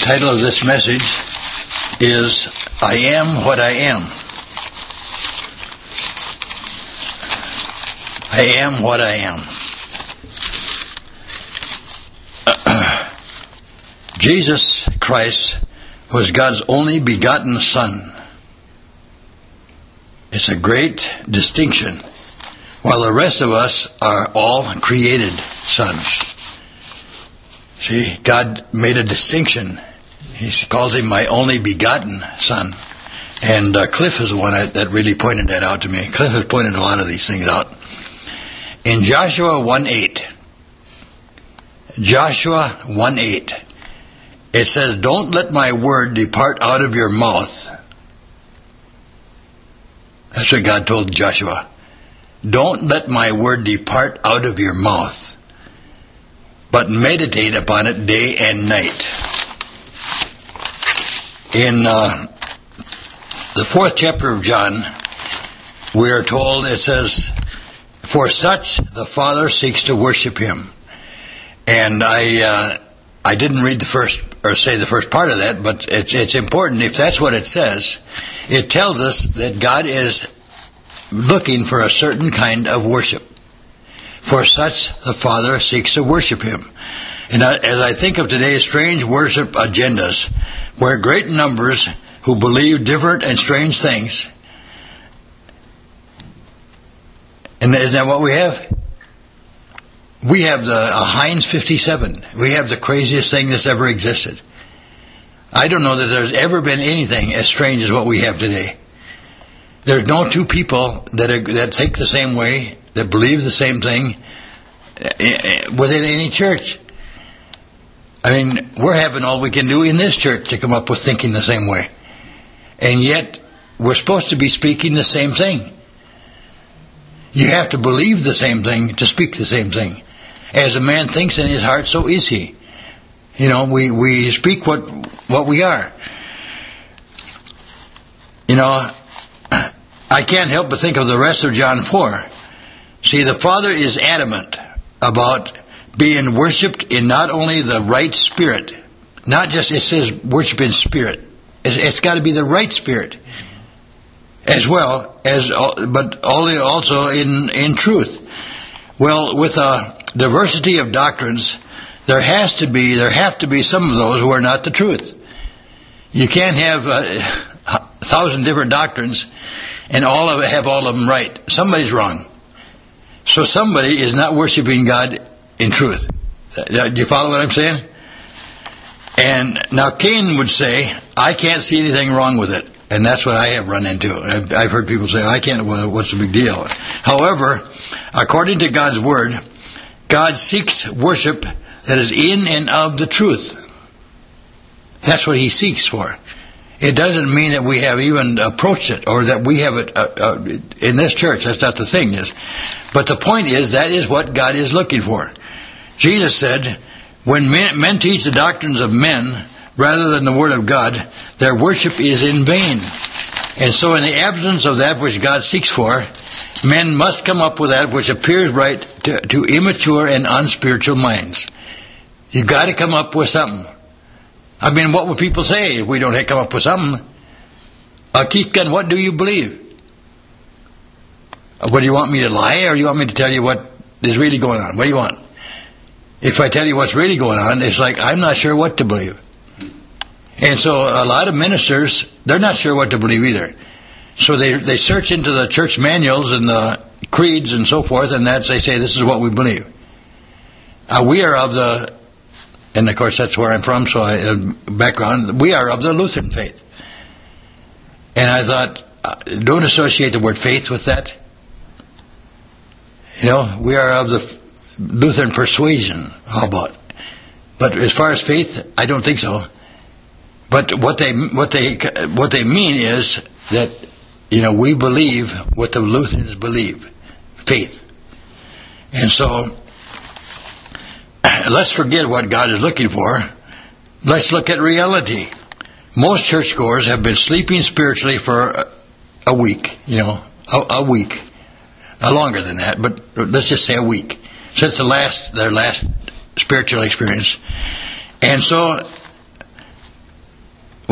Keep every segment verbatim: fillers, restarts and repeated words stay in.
title of this message is I Am What I Am. I am what I am. Jesus Christ was God's only begotten Son. It's a great distinction, while the rest of us are all created sons. See, God made a distinction. He calls him my only begotten Son. And uh, Cliff is the one that, that really pointed that out to me. Cliff has pointed a lot of these things out. In Joshua one eight, Joshua one eight, it says, "Don't let my word depart out of your mouth." That's what God told Joshua. Don't let my word depart out of your mouth, but meditate upon it day and night. In uh, the fourth chapter of John, we are told, it says, "For such the Father seeks to worship him." And I uh, I didn't read the first, or say the first part of that, but it's, it's important. If that's what it says, it tells us that God is looking for a certain kind of worship. For such the Father seeks to worship him. And as I think of today's strange worship agendas, where great numbers who believe different and strange things, and isn't that what we have? We have the a Heinz fifty-seven. We have the craziest thing that's ever existed. I don't know that there's ever been anything as strange as what we have today. There's no two people that are, that think the same way, that believe the same thing within any church. I mean, we're having all we can do in this church to come up with thinking the same way. And yet, we're supposed to be speaking the same thing. You have to believe the same thing to speak the same thing. As a man thinks in his heart, so is he. You know, we, we speak what what we are. You know, I can't help but think of the rest of John four. See, the Father is adamant about being worshipped in not only the right spirit, not just, it says worship in spirit. It's, it's got to be the right spirit. As well as, but also in, in truth. Well, with a diversity of doctrines, there has to be, there have to be some of those who are not the truth. You can't have a, a thousand different doctrines and all of it have all of them right. Somebody's wrong. So somebody is not worshiping God in truth. Do you follow what I'm saying? And now Cain would say, I can't see anything wrong with it. And that's what I have run into. I've, I've heard people say, I can't, well, what's the big deal? However, according to God's Word, God seeks worship that is in and of the truth. That's what He seeks for. It doesn't mean that we have even approached it, or that we have it uh, uh, in this church. That's not the thing is. But the point is, that is what God is looking for. Jesus said, when men, men teach the doctrines of men rather than the Word of God, their worship is in vain. And so in the absence of that which God seeks for, men must come up with that which appears right to, to immature and unspiritual minds. You've got to come up with something. I mean, what would people say if we don't come up with something? Uh, Keith Gunn, what do you believe? Uh, what, do you want me to lie, or do you want me to tell you what is really going on? What do you want? If I tell you what's really going on, it's like, I'm not sure what to believe. And so a lot of ministers, they're not sure what to believe either. So they they search into the church manuals and the creeds and so forth, and that's, they say, this is what we believe. Uh, we are of the, and of course that's where I'm from, so I, uh, background, we are of the Lutheran faith. And I thought, uh, don't associate the word faith with that. You know, we are of the Lutheran persuasion. How about? But as far as faith, I don't think so. But what they what they what they mean is that, you know, we believe what the Lutherans believe, faith. And so let's forget what God is looking for. Let's look at reality. Most churchgoers have been sleeping spiritually for a week, you know, a, a week, uh, longer than that, but let's just say a week since the last their last spiritual experience. And so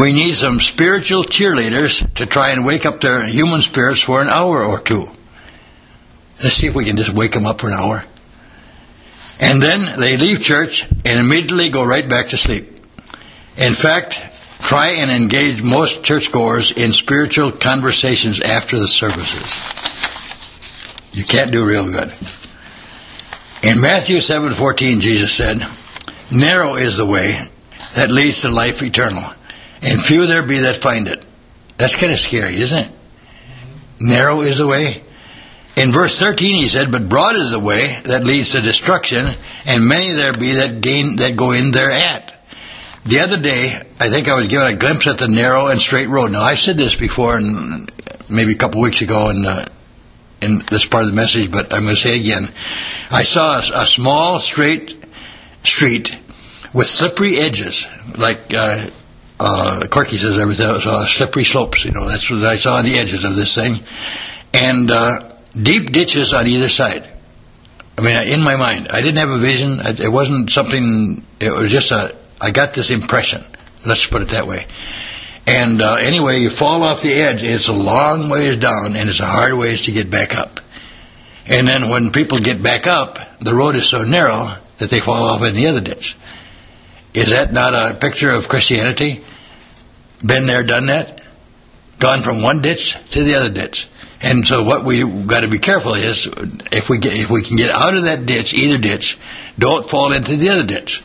We need some spiritual cheerleaders to try and wake up their human spirits for an hour or two. Let's see if we can just wake them up for an hour. And then they leave church and immediately go right back to sleep. In fact, try and engage most churchgoers in spiritual conversations after the services. You can't do real good. In Matthew seven fourteen, Jesus said, "Narrow is the way that leads to life eternal, and few there be that find it." That's kind of scary, isn't it? Narrow is the way. In verse thirteen he said, "But broad is the way that leads to destruction, and many there be that gain that go in thereat." The other day, I think I was given a glimpse at the narrow and straight road. Now, I've said this before, and maybe a couple of weeks ago in, uh, in this part of the message, but I'm going to say it again. I saw a, a small, straight street with slippery edges, like uh, uh, Corky says, I saw slippery slopes. You know, that's what I saw on the edges of this thing, and uh, deep ditches on either side. I mean, in my mind, I didn't have a vision. It wasn't something. It was just a. I got this impression. Let's put it that way. And uh, anyway, you fall off the edge. It's a long ways down, and it's a hard ways to get back up. And then when people get back up, the road is so narrow that they fall off in the other ditch. Is that not a picture of Christianity? Been there, done that? Gone from one ditch to the other ditch. And so what we got to be careful is, if we get, if we can get out of that ditch, either ditch, don't fall into the other ditch.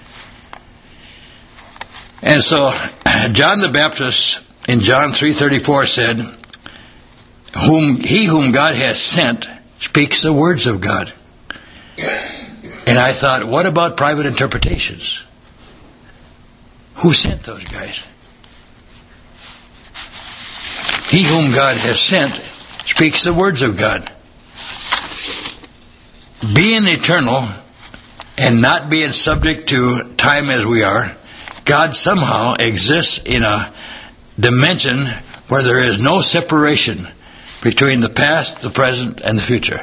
And so John the Baptist in John three thirty-four said, "Whom he whom God has sent speaks the words of God." And I thought, what about private interpretations? Who sent those guys? He whom God has sent speaks the words of God. Being eternal and not being subject to time as we are, God somehow exists in a dimension where there is no separation between the past, the present, and the future.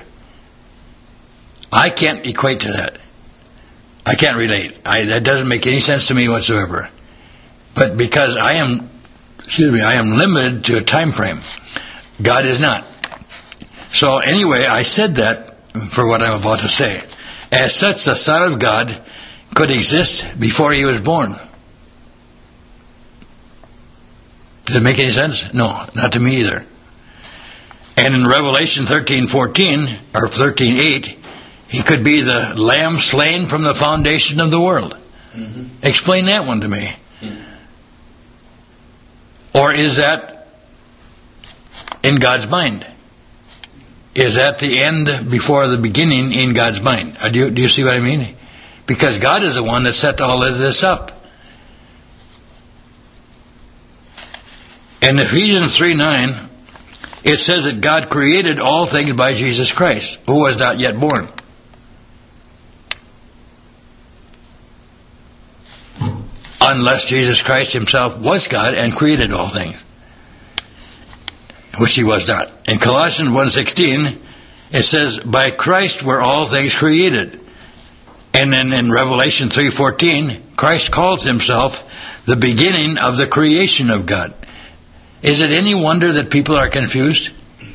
I can't equate to that. I can't relate. I, that doesn't make any sense to me whatsoever. But because I am, excuse me, I am limited to a time frame. God is not. So anyway, I said that for what I'm about to say. As such, the Son of God could exist before he was born. Does it make any sense? No, not to me either. And in Revelation thirteen fourteen, or thirteen eight, he could be the lamb slain from the foundation of the world. Mm-hmm. Explain that one to me. Mm-hmm. Or is that in God's mind? Is that the end before the beginning in God's mind? Do you, do you see what I mean? Because God is the one that set all of this up. In Ephesians three nine, it says that God created all things by Jesus Christ, who was not yet born. Unless Jesus Christ himself was God and created all things, which he was not. In Colossians one sixteen, it says, "By Christ were all things created." And then in Revelation three fourteen, Christ calls himself the beginning of the creation of God. Is it any wonder that people are confused?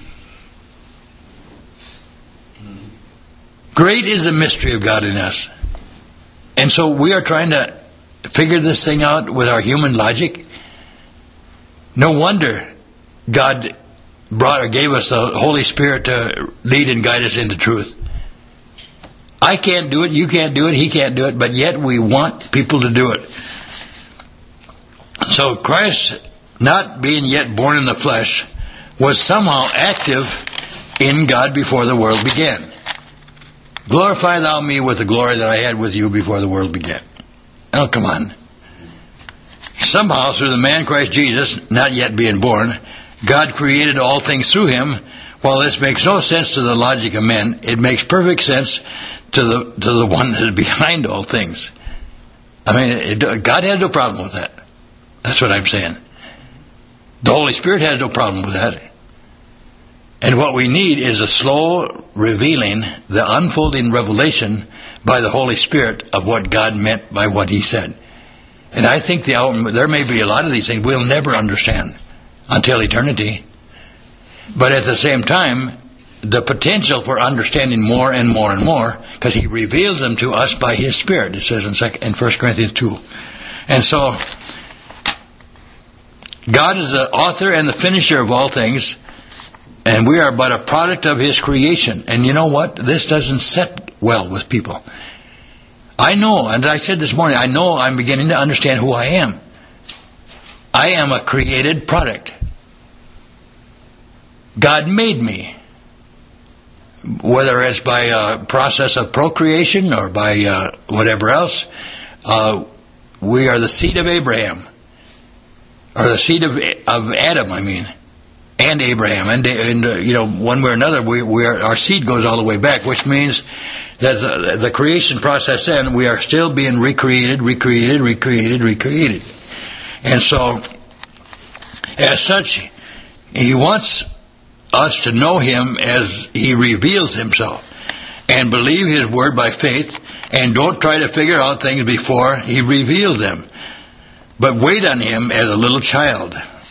Great is the mystery of God in us. And so we are trying to figure this thing out with our human logic. No wonder God brought or gave us the Holy Spirit to lead and guide us into truth. I can't do it, you can't do it, he can't do it, but yet we want people to do it. So Christ, not being yet born in the flesh, was somehow active in God before the world began. Glorify thou me with the glory that I had with you before the world began. Oh, come on. Somehow, through the man Christ Jesus, not yet being born, God created all things through him. While this makes no sense to the logic of men, it makes perfect sense to the to the one that is behind all things. I mean, it, God has no problem with that. That's what I'm saying. The Holy Spirit has no problem with that. And what we need is a slow revealing, the unfolding revelation by the Holy Spirit of what God meant by what he said. And I think the out- there may be a lot of these things we'll never understand until eternity. But at the same time, the potential for understanding more and more and more, because he reveals them to us by his Spirit, it says in, second, in First Corinthians two. And so, God is the author and the finisher of all things, and we are but a product of his creation. And you know what? This doesn't sit well with people. I know, and I said this morning, I know I'm beginning to understand who I am. I am a created product. God made me. Whether it's by a process of procreation or by uh, whatever else, uh, we are the seed of Abraham. Or the seed of of Adam, I mean. And Abraham. And, and uh, you know, one way or another, we, we are, our seed goes all the way back, which means that the, the creation process then, we are still being recreated, recreated, recreated, recreated. And so, as such, he wants us to know him as he reveals himself, and believe his word by faith, and don't try to figure out things before he reveals them, but wait on him as a little child.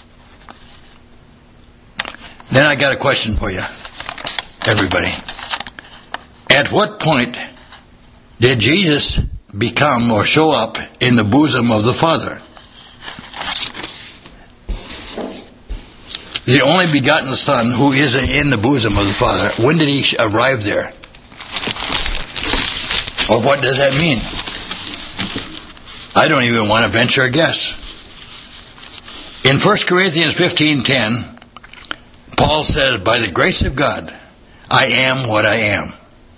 Then I got a question for you, everybody. At what point did Jesus become or show up in the bosom of the Father? The only begotten Son who is in the bosom of the Father. When did he arrive there? Or what does that mean? I don't even want to venture a guess. In First Corinthians fifteen ten, Paul says, by the grace of God, I am what I am.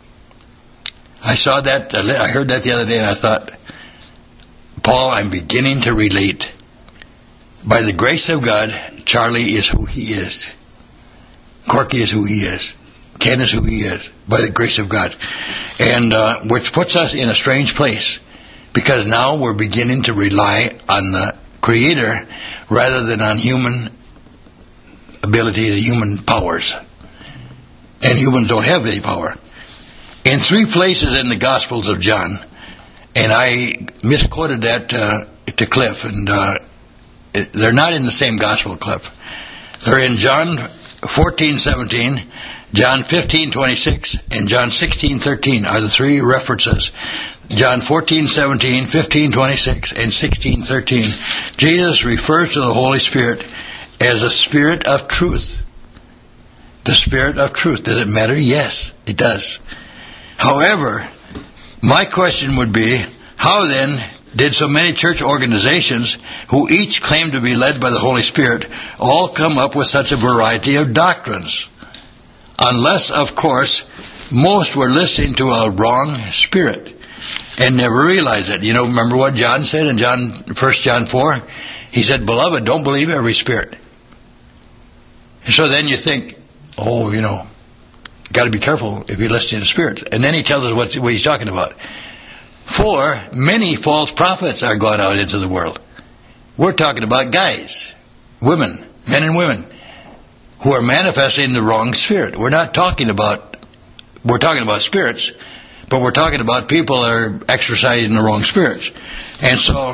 I saw that, I heard that the other day, and I thought, Paul, I'm beginning to relate. By the grace of God, Charlie is who he is. Corky is who he is. Ken is who he is. By the grace of God. And uh, which puts us in a strange place. Because now we're beginning to rely on the Creator rather than on human abilities and human powers. And humans don't have any power. In three places in the Gospels of John, and I misquoted that uh, to Cliff, and uh, they're not in the same Gospel, Cliff. They're in John fourteen seventeen, John fifteen twenty-six, and John sixteen thirteen are the three references. John fourteen seventeen, fifteen twenty-six, and sixteen thirteen. Jesus refers to the Holy Spirit as a Spirit of truth. The Spirit of truth. Does it matter? Yes, it does. However, my question would be, how then did so many church organizations, who each claim to be led by the Holy Spirit, all come up with such a variety of doctrines? Unless, of course, most were listening to a wrong spirit and never realized it. You know, remember what John said in John, First John four? He said, beloved, don't believe every spirit. And so then you think, oh, you know, got to be careful if you're listening to spirits. And then he tells us what, what he's talking about. For many false prophets are gone out into the world. We're talking about guys, women, men and women, who are manifesting the wrong spirit. We're not talking about, we're talking about spirits, but we're talking about people that are exercising the wrong spirits. And so,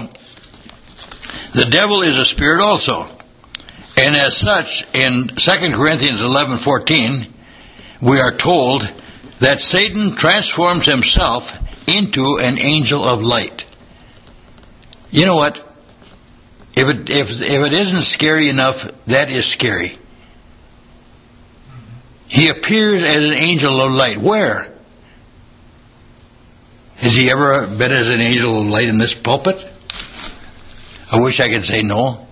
the devil is a spirit also. And as such, in Second Corinthians eleven fourteen, we are told that Satan transforms himself into an angel of light. You know what? If it, if, if it isn't scary enough, that is scary. He appears as an angel of light. Where? Has he ever been as an angel of light in this pulpit? I wish I could say no.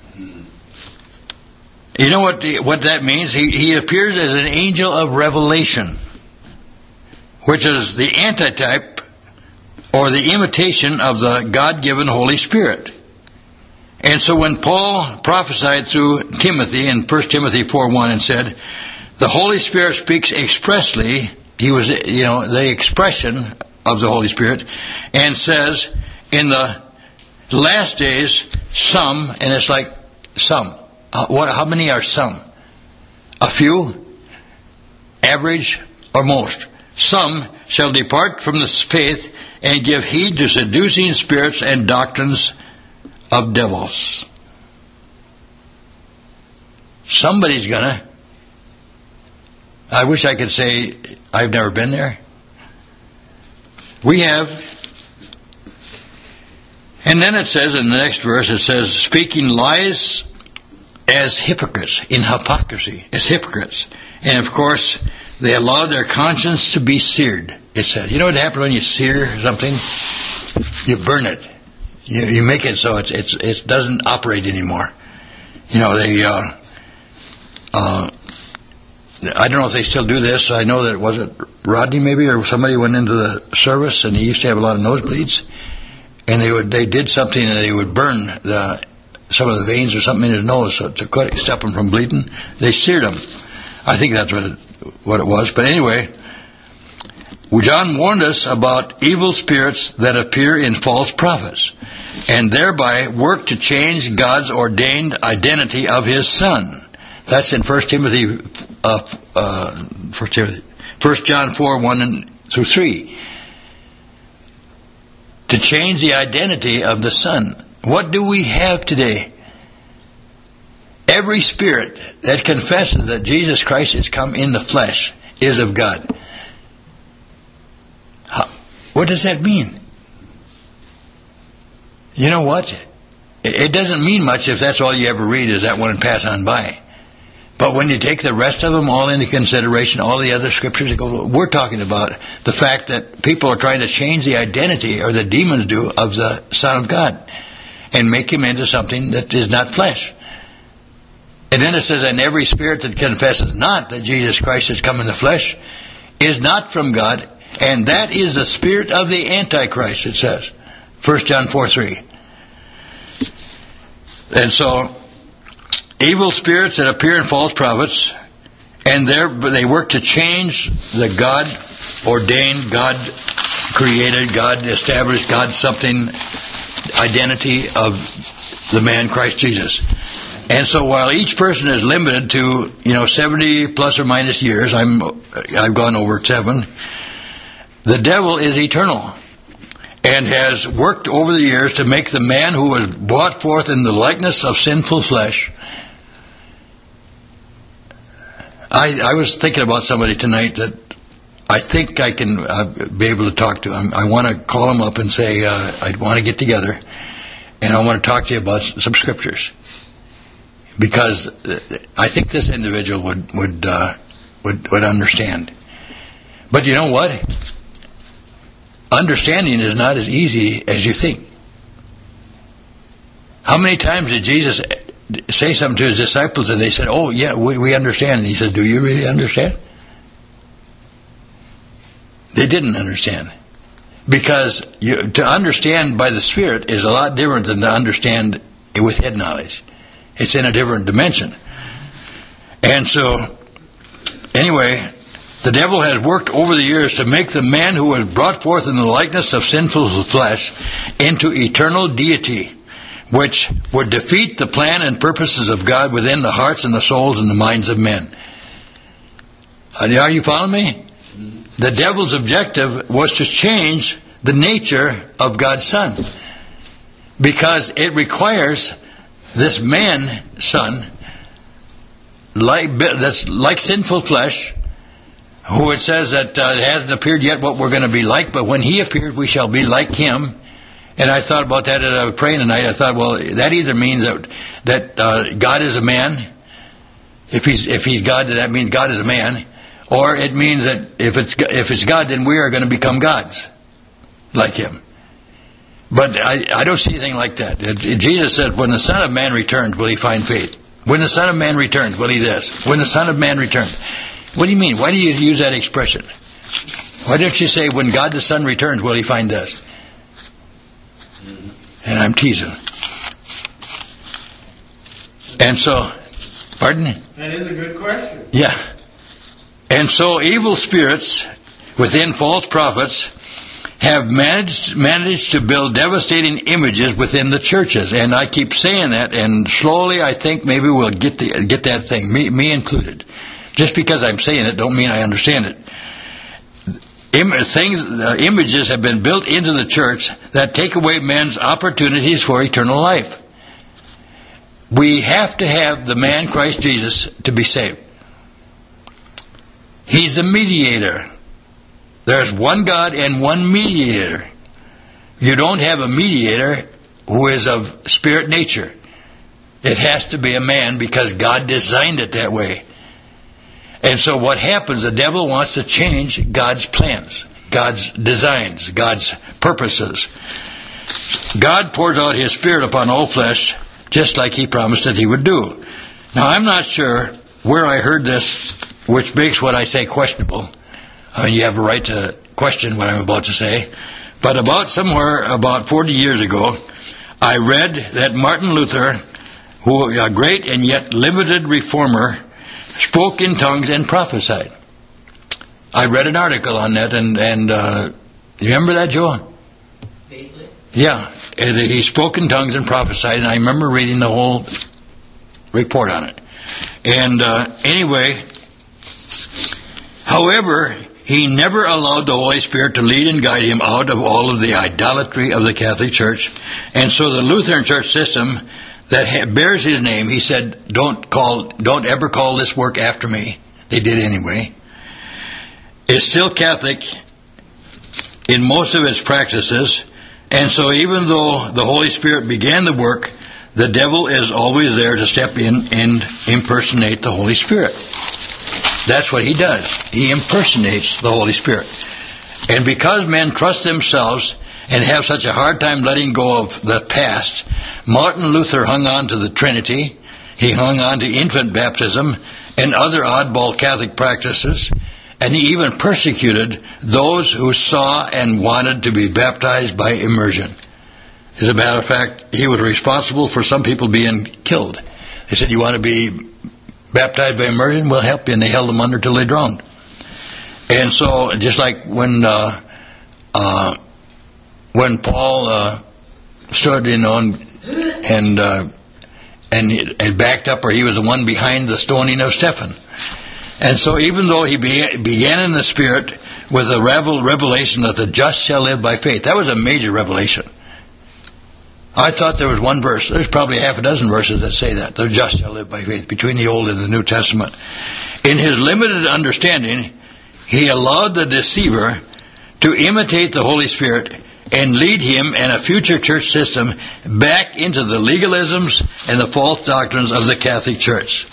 You know what the, what that means? He, he appears as an angel of revelation, which is the antitype or the imitation of the God-given Holy Spirit. And so when Paul prophesied through Timothy in First Timothy four one and said, the Holy Spirit speaks expressly, he was, you know, the expression of the Holy Spirit, and says, in the last days, some, and it's like some. Uh, what, how many are some? A few? Average? Or most? Some shall depart from the faith and give heed to seducing spirits and doctrines of devils. Somebody's gonna. I wish I could say I've never been there. We have. And then it says in the next verse, it says, speaking lies as hypocrites, in hypocrisy, as hypocrites. And of course, they allow their conscience to be seared, it says. You know what happens when you sear something? You burn it. You, you make it so it's, it's, it doesn't operate anymore. You know, they, uh, uh, I don't know if they still do this. I know that, was it Rodney maybe, or somebody went into the service and he used to have a lot of nosebleeds. And they would, they did something and they would burn the, some of the veins or something in his nose so to cut, stop him from bleeding. They seared him. I think that's what it, what it was. But anyway, John warned us about evil spirits that appear in false prophets and thereby work to change God's ordained identity of His Son. That's in First Timothy, uh, uh, First Timothy, First John four, one through three. To change the identity of the Son. What do we have today? Every spirit that confesses that Jesus Christ has come in the flesh is of God. How, what does that mean? You know what? It doesn't mean much if that's all you ever read is that one and pass on by. But when you take the rest of them all into consideration, all the other scriptures, that go, we're talking about the fact that people are trying to change the identity, or the demons do, of the Son of God and make Him into something that is not flesh. And then it says, and every spirit that confesses not that Jesus Christ has come in the flesh is not from God, and that is the spirit of the Antichrist, it says. First John four, three. And so, evil spirits that appear in false prophets, and they work to change the God-ordained, God-created, God-established, God-something identity of the man Christ Jesus. And so while each person is limited to, you know, seventy plus or minus years, I'm, I've gone over seven, the devil is eternal and has worked over the years to make the man who was brought forth in the likeness of sinful flesh. I, I was thinking about somebody tonight that I think I can uh, be able to talk to. I'm, I want to call him up and say, uh, I want to get together and I want to talk to you about some scriptures. Because I think this individual would would uh, would, would understand. But you know what? Understanding is not as easy as you think. How many times did Jesus say something to His disciples and they said, oh yeah, we, we understand. And He said, do you really understand? They didn't understand. Because you, to understand by the Spirit is a lot different than to understand with head knowledge. It's in a different dimension. And so, anyway, the devil has worked over the years to make the man who was brought forth in the likeness of sinful flesh into eternal deity, which would defeat the plan and purposes of God within the hearts and the souls and the minds of men. Are you following me? The devil's objective was to change the nature of God's Son, because it requires this man, son, like, that's like sinful flesh, who it says that uh, it hasn't appeared yet what we're going to be like, but when He appeared, we shall be like Him. And I thought about that as I was praying tonight. I thought, well, that either means that that uh, God is a man. If He's if He's God, that means God is a man. Or it means that if it's if it's God, then we are going to become gods, like Him. But I, I don't see anything like that. Jesus said, when the Son of Man returns, will He find faith? When the Son of Man returns, will He this? When the Son of Man returns. What do you mean? Why do you use that expression? Why don't you say, when God the Son returns, will He find this? And I'm teasing. And so, pardon? That is a good question. Yeah. And so evil spirits within false prophets have managed managed to build devastating images within the churches, and I keep saying that, and slowly I think maybe we'll get the get that thing, me me included. Just because I'm saying it, don't mean I understand it. Im- things, uh, images have been built into the church that take away men's opportunities for eternal life. We have to have the man Christ Jesus to be saved. He's the mediator. There's one God and one mediator. You don't have a mediator who is of spirit nature. It has to be a man because God designed it that way. And so what happens, the devil wants to change God's plans, God's designs, God's purposes. God pours out His Spirit upon all flesh, just like He promised that He would do. Now, I'm not sure where I heard this, which makes what I say questionable. I mean, you have a right to question what I'm about to say. But about somewhere, about forty years ago, I read that Martin Luther, who a great and yet limited reformer, spoke in tongues and prophesied. I read an article on that, and, and uh, you remember that, Joe? Vaguely. Yeah, he spoke in tongues and prophesied, and I remember reading the whole report on it. And uh, anyway, however, he never allowed the Holy Spirit to lead and guide him out of all of the idolatry of the Catholic Church. And so the Lutheran Church system that bears his name, he said, don't call, don't ever call this work after me. They did anyway. It's still Catholic in most of its practices. And so even though the Holy Spirit began the work, the devil is always there to step in and impersonate the Holy Spirit. That's what he does. He impersonates the Holy Spirit. And because men trust themselves and have such a hard time letting go of the past, Martin Luther hung on to the Trinity. He hung on to infant baptism and other oddball Catholic practices. And he even persecuted those who saw and wanted to be baptized by immersion. As a matter of fact, he was responsible for some people being killed. They said, you want to be baptized by immersion? We'll help you. And they held them under till they drowned. And so, just like when uh, uh, when Paul uh, stood, you know, and and, uh, and and backed up, or he was the one behind the stoning of Stephen. And so, even though he be, began in the Spirit with a revel, revelation that the just shall live by faith, that was a major revelation. I thought there was one verse. There's probably half a dozen verses that say that. The just shall live by faith, between the Old and the New Testament. In his limited understanding, he allowed the deceiver to imitate the Holy Spirit and lead him and a future church system back into the legalisms and the false doctrines of the Catholic Church.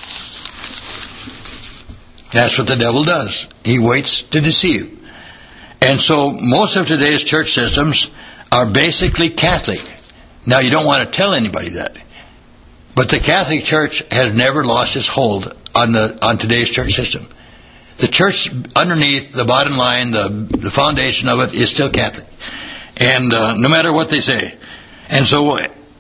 That's what the devil does. He waits to deceive. And so most of today's church systems are basically Catholic. Now, you don't want to tell anybody that. But the Catholic Church has never lost its hold on the on today's church system. The church underneath, the bottom line, the, the foundation of it is still Catholic. And uh, no matter what they say. And so,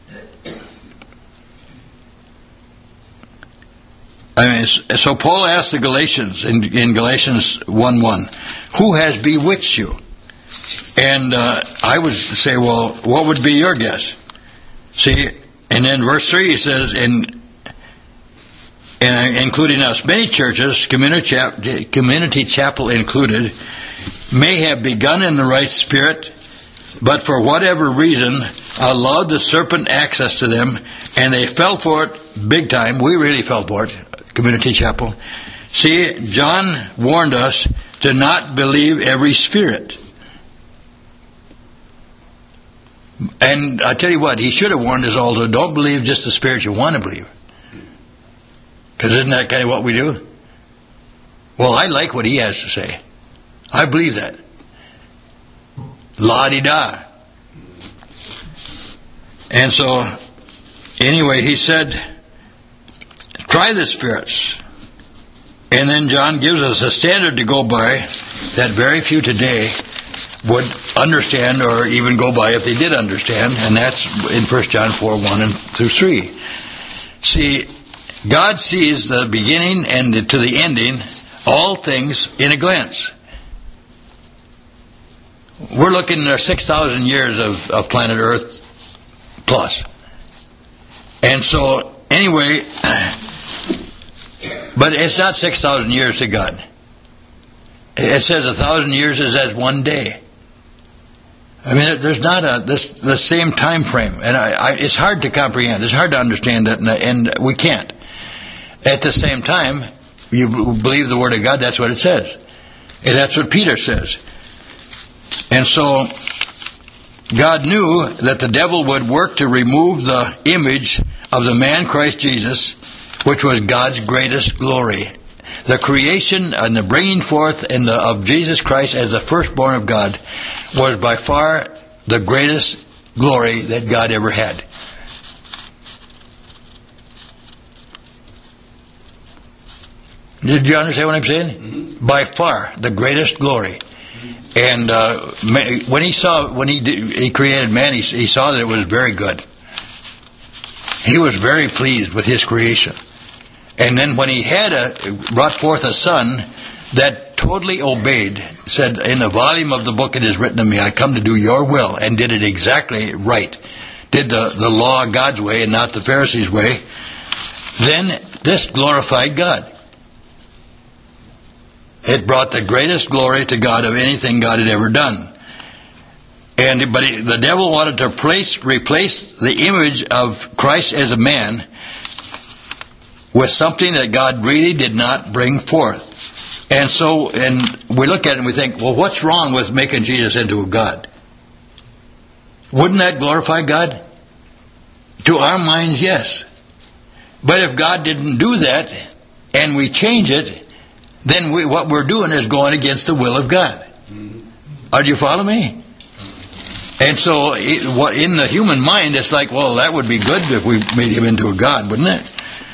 I mean, so Paul asked the Galatians in, in Galatians one one, who has bewitched you? And uh, I would say, well, what would be your guess? See, and then verse three he says, in, and including us, many churches, community, chap, community chapel included, may have begun in the right spirit, but for whatever reason allowed the serpent access to them, and they fell for it big time. We really fell for it, community chapel. See, John warned us to not believe every spirit. And I tell you what, he should have warned us all to don't believe just the spirit you want to believe. Because isn't that kind of what we do? Well, I like what he has to say. I believe that. La-di-da. And so, anyway, he said, try the spirits. And then John gives us a standard to go by that very few today would understand or even go by if they did understand, and that's in First John four, one and through three. See, God sees the beginning and to the ending, all things in a glance. We're looking at six thousand years of, of planet Earth plus. And so, anyway, but it's not six thousand years to God. It says a thousand years is as one day. I mean, there's not a this the same time frame, and I, I, it's hard to comprehend. It's hard to understand that, and, and we can't. At the same time, you believe the Word of God. That's what it says, and that's what Peter says. And so, God knew that the devil would work to remove the image of the man Christ Jesus, which was God's greatest glory. The creation and the bringing forth in the, of Jesus Christ as the firstborn of God was by far the greatest glory that God ever had. Did you understand what I'm saying? Mm-hmm. By far the greatest glory. And uh, when he saw, when he did, he created man, he, he saw that it was very good. He was very pleased with his creation. And then when he had a, brought forth a son that totally obeyed, said, in the volume of the book it is written of me, I come to do your will, and did it exactly right. Did the, the law God's way and not the Pharisees' way. Then this glorified God. It brought the greatest glory to God of anything God had ever done. And but he, the devil wanted to place, replace the image of Christ as a man with something that God really did not bring forth. And so, and we look at it and we think, well, what's wrong with making Jesus into a God? Wouldn't that glorify God? To our minds, yes. But if God didn't do that, and we change it, then we, what we're doing is going against the will of God. Mm-hmm. Are you follow me? And so, it, in the human mind, it's like, well, that would be good if we made him into a God, wouldn't it?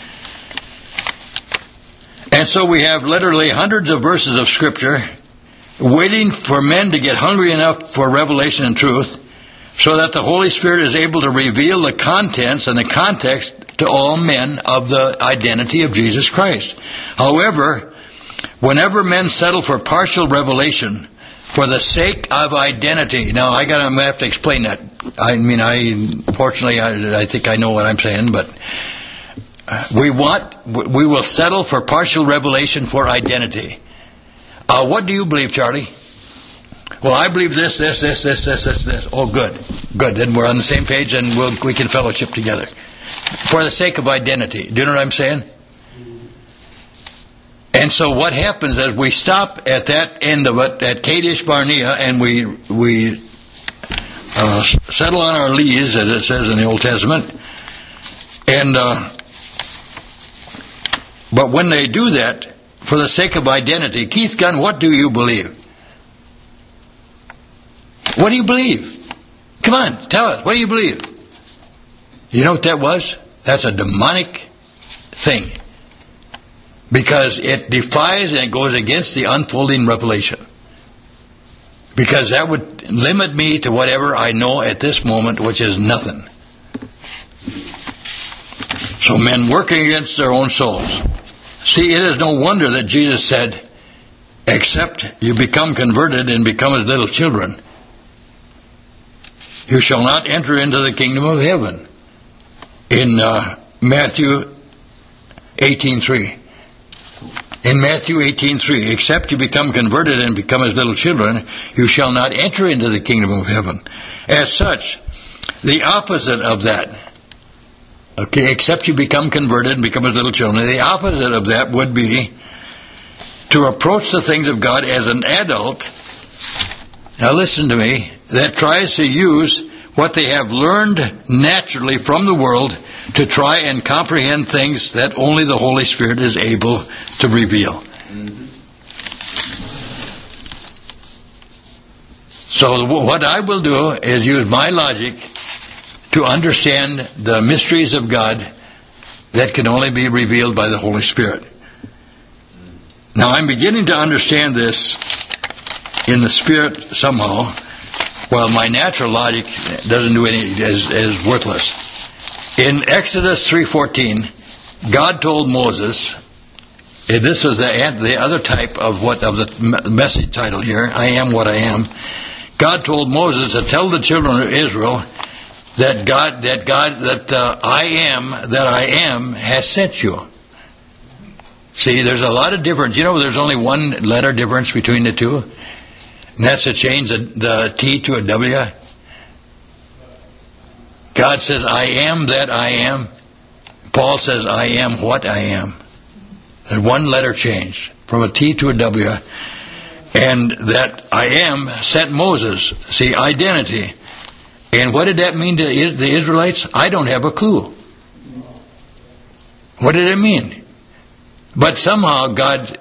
And so we have literally hundreds of verses of Scripture waiting for men to get hungry enough for revelation and truth, so that the Holy Spirit is able to reveal the contents and the context to all men of the identity of Jesus Christ. However, whenever men settle for partial revelation for the sake of identity, now I gotta I'm gonna have to explain that. I mean, I fortunately I, I think I know what I'm saying, but we want we will settle for partial revelation for identity. Uh, what do you believe, Charlie? Well, I believe this, this, this, this, this, this, this. Oh, good, good. Then we're on the same page, and we'll we can fellowship together for the sake of identity. Do you know what I'm saying? And so what happens is we stop at that end of it, at Kadesh Barnea, and we we uh, settle on our lees, as it says in the Old Testament. And uh, but when they do that, for the sake of identity, Keith Gunn, what do you believe? What do you believe? Come on, tell us. What do you believe? You know what that was? That's a demonic thing. Because it defies and it goes against the unfolding revelation. Because that would limit me to whatever I know at this moment, which is nothing. So men working against their own souls. See, it is no wonder that Jesus said, except you become converted and become as little children, you shall not enter into the kingdom of heaven. In uh, Matthew eighteen three. In Matthew eighteen three, except you become converted and become as little children, you shall not enter into the kingdom of heaven. As such, the opposite of that, okay, except you become converted and become as little children, the opposite of that would be to approach the things of God as an adult. Now listen to me. That tries to use what they have learned naturally from the world to try and comprehend things that only the Holy Spirit is able to reveal. Mm-hmm. So what I will do is use my logic to understand the mysteries of God that can only be revealed by the Holy Spirit. Now I'm beginning to understand this in the Spirit somehow. Well, my natural logic doesn't do any, is, is worthless. In Exodus three fourteen, God told Moses, and this is the, the other type of what of the message title here, I am what I am. God told Moses to tell the children of Israel that God, that God, that uh, I am that I am has sent you. See, there's a lot of difference. You know, there's only one letter difference between the two. And that's to change the, the T to a W. God says, I am that I am. Paul says, I am what I am. There's one letter changed from a T to a W. And that I am sent Moses. See, identity. And what did that mean to the Israelites? I don't have a clue. What did it mean? But somehow God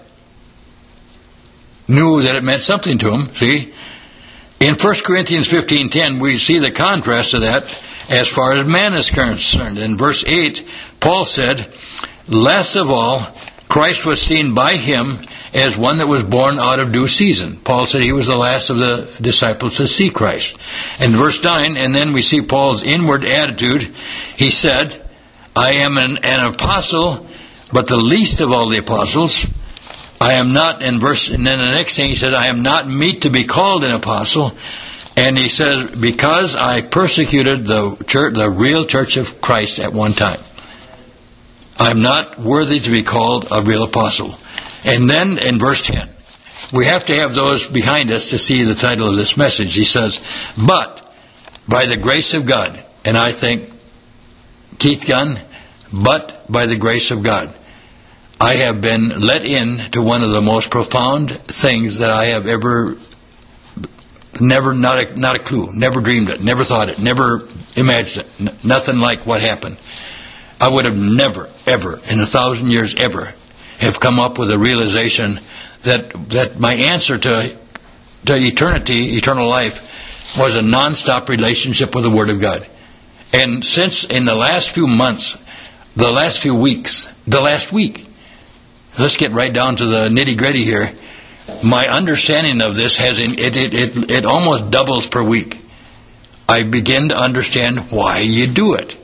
knew that it meant something to him. See? In First Corinthians fifteen ten, we see the contrast of that as far as man is concerned. In verse eight, Paul said, last of all, Christ was seen by him as one that was born out of due season. Paul said he was the last of the disciples to see Christ. In verse nine, and then we see Paul's inward attitude. He said, I am an, an apostle, but the least of all the apostles. I am not, in verse, and then the next thing he said, I am not meet to be called an apostle. And he says, because I persecuted the church, the real church of Christ at one time. I'm not worthy to be called a real apostle. And then in verse ten, we have to have those behind us to see the title of this message. He says, but by the grace of God, and I think Keith Gunn, but by the grace of God, I have been let in to one of the most profound things that I have ever, never, not a, not a clue, never dreamed it, never thought it, never imagined it, n- nothing like what happened. I would have never, ever, in a thousand years ever, have come up with a realization that that my answer to to eternity, eternal life, was a non-stop relationship with the Word of God. And since in the last few months, the last few weeks, the last week, let's get right down to the nitty-gritty here. My understanding of this has in, it, it it it almost doubles per week. I begin to understand why you do it.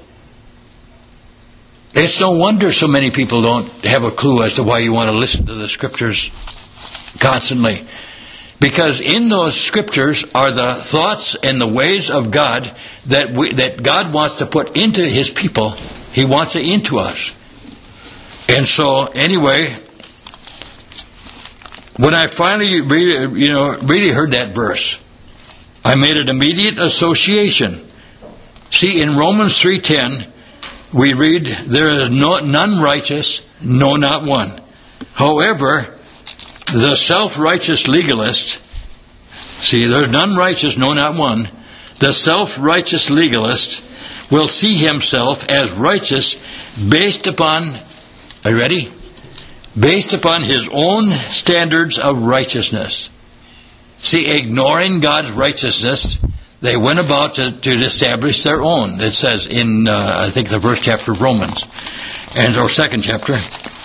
It's no wonder so many people don't have a clue as to why you want to listen to the Scriptures constantly. Because in those Scriptures are the thoughts and the ways of God that we, that God wants to put into His people. He wants it into us. And so, anyway, when I finally really, you know, really heard that verse, I made an immediate association. See, in Romans three ten, we read, there is no, none righteous, no, not one. However, the self-righteous legalist, see, there's none righteous, no, not one. The self-righteous legalist will see himself as righteous based upon, are you ready? Based upon his own standards of righteousness. See, ignoring God's righteousness, they went about to, to establish their own. It says in, uh, I think, the first chapter of Romans, and or second chapter.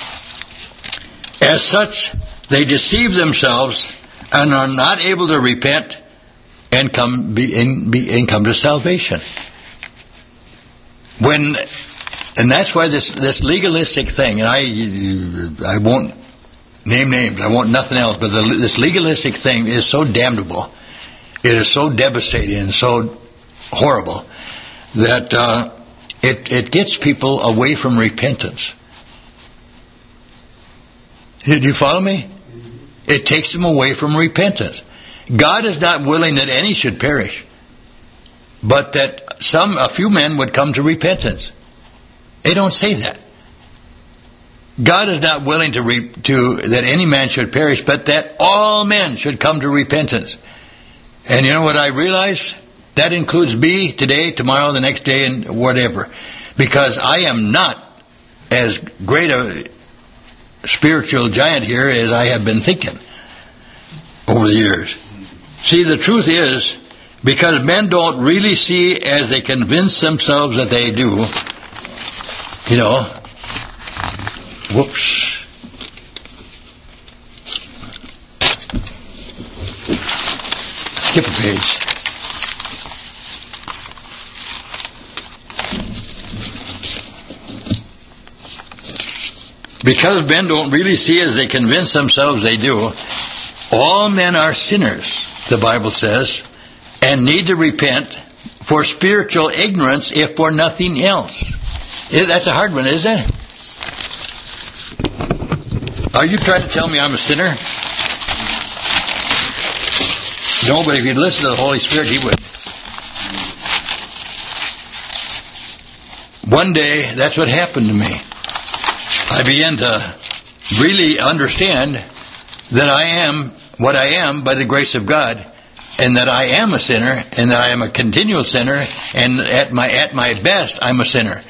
As such, they deceive themselves and are not able to repent and come be in, be, and come to salvation. When, and that's why this this legalistic thing, and I I won't name names, I want nothing else, but the, this legalistic thing is so damnable. It is so devastating and so horrible that uh, it it gets people away from repentance. Do you follow me? It takes them away from repentance. God is not willing that any should perish, but that some, a few men would come to repentance. They don't say that. God is not willing to re, to that any man should perish, but that all men should come to repentance. And you know what I realized? That includes me today, tomorrow, the next day, and whatever. Because I am not as great a spiritual giant here as I have been thinking over the years. See, the truth is, because men don't really see as they convince themselves that they do, you know, whoops. Skip a page. Because men don't really see as they convince themselves they do, all men are sinners, the Bible says, and need to repent for spiritual ignorance, if for nothing else. That's a hard one, isn't it? Are you trying to tell me I'm a sinner? No, but if you'd listen to the Holy Spirit, He would. One day, that's what happened to me. I began to really understand that I am what I am by the grace of God, and that I am a sinner, and that I am a continual sinner, and at my at my best, I'm a sinner.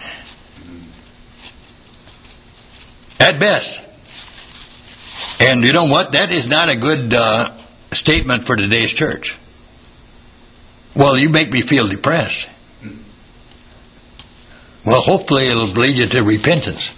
At best. And you know what? That is not a good uh, statement for today's church. Well, you make me feel depressed. Well, hopefully it'll lead you to repentance.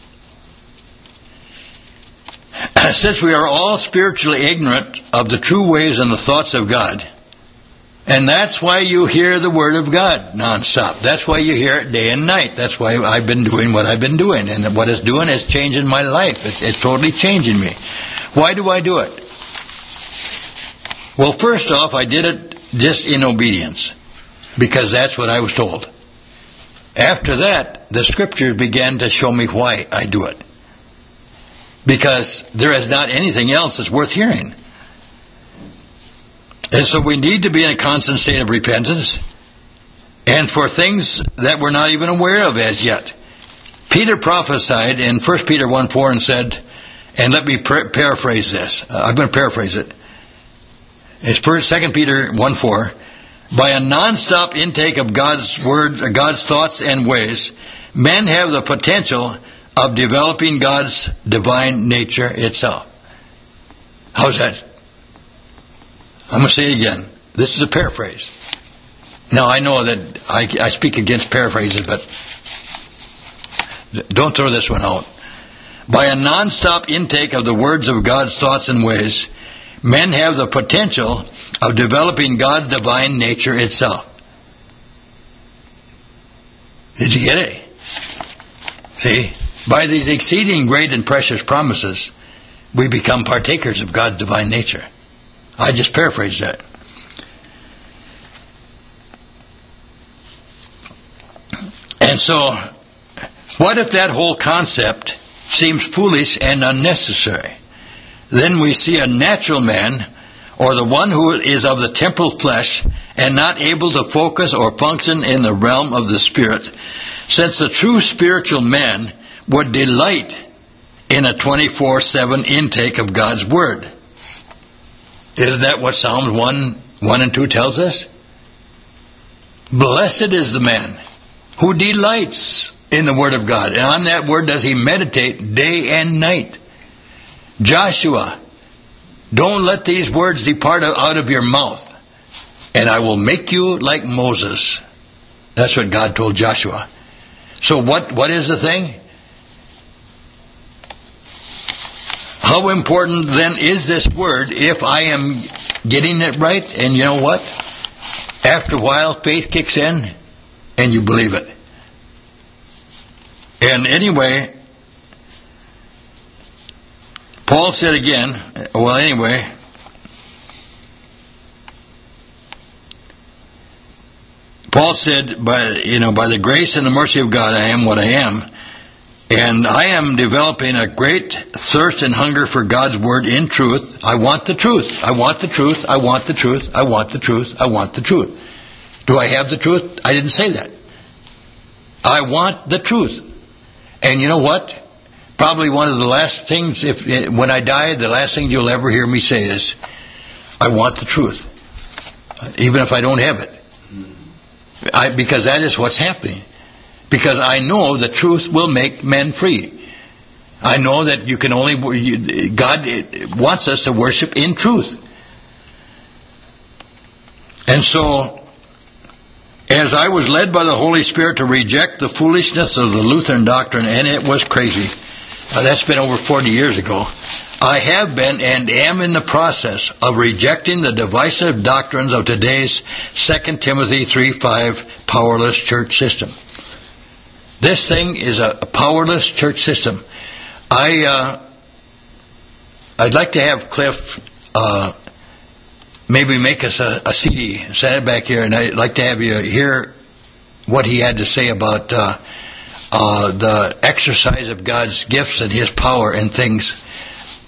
Since we are all spiritually ignorant of the true ways and the thoughts of God, and that's why you hear the Word of God nonstop. That's why you hear it day and night. That's why I've been doing what I've been doing. And what it's doing is changing my life. It's, it's totally changing me. Why do I do it? Well, first off, I did it just in obedience, because that's what I was told. After that, the Scriptures began to show me why I do it. Because there is not anything else that's worth hearing. And so we need to be in a constant state of repentance, and for things that we're not even aware of as yet. Peter prophesied in First Peter one four and said, and let me par- paraphrase this. Uh, I'm going to paraphrase it. It's Second Peter one four. By a non-stop intake of God's word, God's thoughts and ways, men have the potential of developing God's divine nature itself. How's that? I'm going to say it again. This is a paraphrase. Now, I know that I, I speak against paraphrases, but don't throw this one out. By a non-stop intake of the words of God's thoughts and ways, men have the potential of developing God's divine nature itself. Did you get it? See? By these exceeding great and precious promises, we become partakers of God's divine nature. I just paraphrased that. And so, what if that whole concept seems foolish and unnecessary? Then we see a natural man, or the one who is of the temporal flesh, and not able to focus or function in the realm of the Spirit, since the true spiritual man would delight in a twenty-four seven intake of God's Word. Isn't that what Psalms one, one and two tells us? Blessed is the man who delights in the Word of God, and on that Word does he meditate day and night. Joshua, don't let these words depart out of your mouth, and I will make you like Moses. That's what God told Joshua. So what, what is the thing? How important then is this word if I am getting it right? And you know what? After a while, faith kicks in and you believe it. And anyway, Paul said again, well anyway, Paul said, by, you know, by the grace and the mercy of God, I am what I am. And I am developing a great thirst and hunger for God's Word in truth. I want the truth. I want the truth. I want the truth. I want the truth. I want the truth. Do I have the truth? I didn't say that. I want the truth. And you know what? Probably one of the last things, if when I die, the last thing you'll ever hear me say is, I want the truth. Even if I don't have it. I, because that is what's happening. Because I know the truth will make men free. I know that you can only, God wants us to worship in truth. And so, as I was led by the Holy Spirit to reject the foolishness of the Lutheran doctrine, and it was crazy, uh, that's been over forty years ago, I have been and am in the process of rejecting the divisive doctrines of today's Second Timothy three five powerless church system. This thing is a powerless church system. I, uh, I'd like to have Cliff uh, maybe make us a, a C D and send it back here, and I'd like to have you hear what he had to say about uh, uh, the exercise of God's gifts and His power and things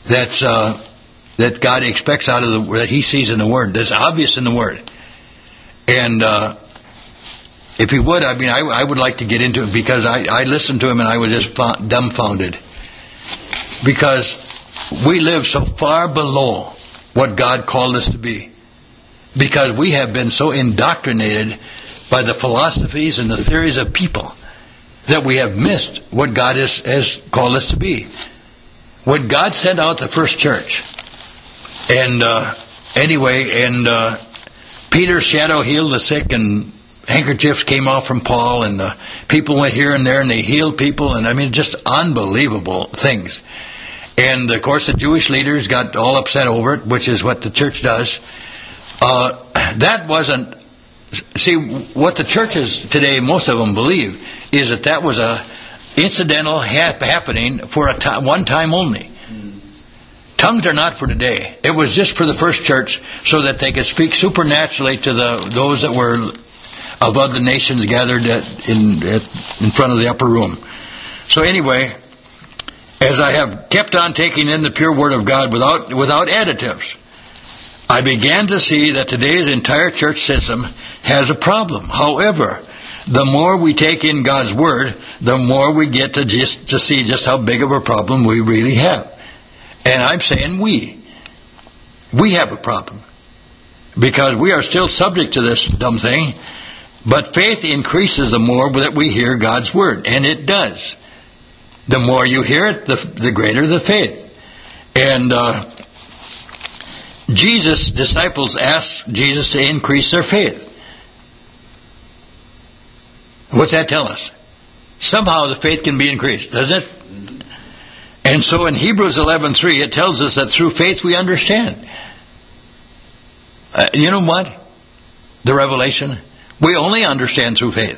that's uh, that God expects out of the that He sees in the Word. That's obvious in the Word. And uh, if He would, I mean, I, I would like to get into it, because I, I listened to Him and I was just dumbfounded, because we live so far below what God called us to be, because we have been so indoctrinated by the philosophies and the theories of people that we have missed what God has, has called us to be. When God sent out the first church, and uh, anyway, and uh, Peter's shadow healed the sick, and handkerchiefs came off from Paul, and uh, people went here and there and they healed people, and I mean, just unbelievable things. And of course the Jewish leaders got all upset over it, which is what the church does. Uh, that wasn't, see, what the churches today, most of them believe, is that that was a incidental hap- happening for a time, one time only. Tongues are not for today. It was just for the first church, so that they could speak supernaturally to the those that were of other nations gathered at, in at, in front of the upper room. So anyway, as I have kept on taking in the pure Word of God without without additives, I began to see that today's entire church system has a problem. However, the more we take in God's Word, the more we get to just to see just how big of a problem we really have. And I'm saying we. We have a problem. Because we are still subject to this dumb thing. But faith increases the more that we hear God's Word. And it does. The more you hear it, the, the greater the faith. And uh, Jesus' disciples asked Jesus to increase their faith. What's that tell us? Somehow the faith can be increased, doesn't it? And so in Hebrews eleven three, it tells us that through faith we understand. Uh, you know what? The revelation. We only understand through faith.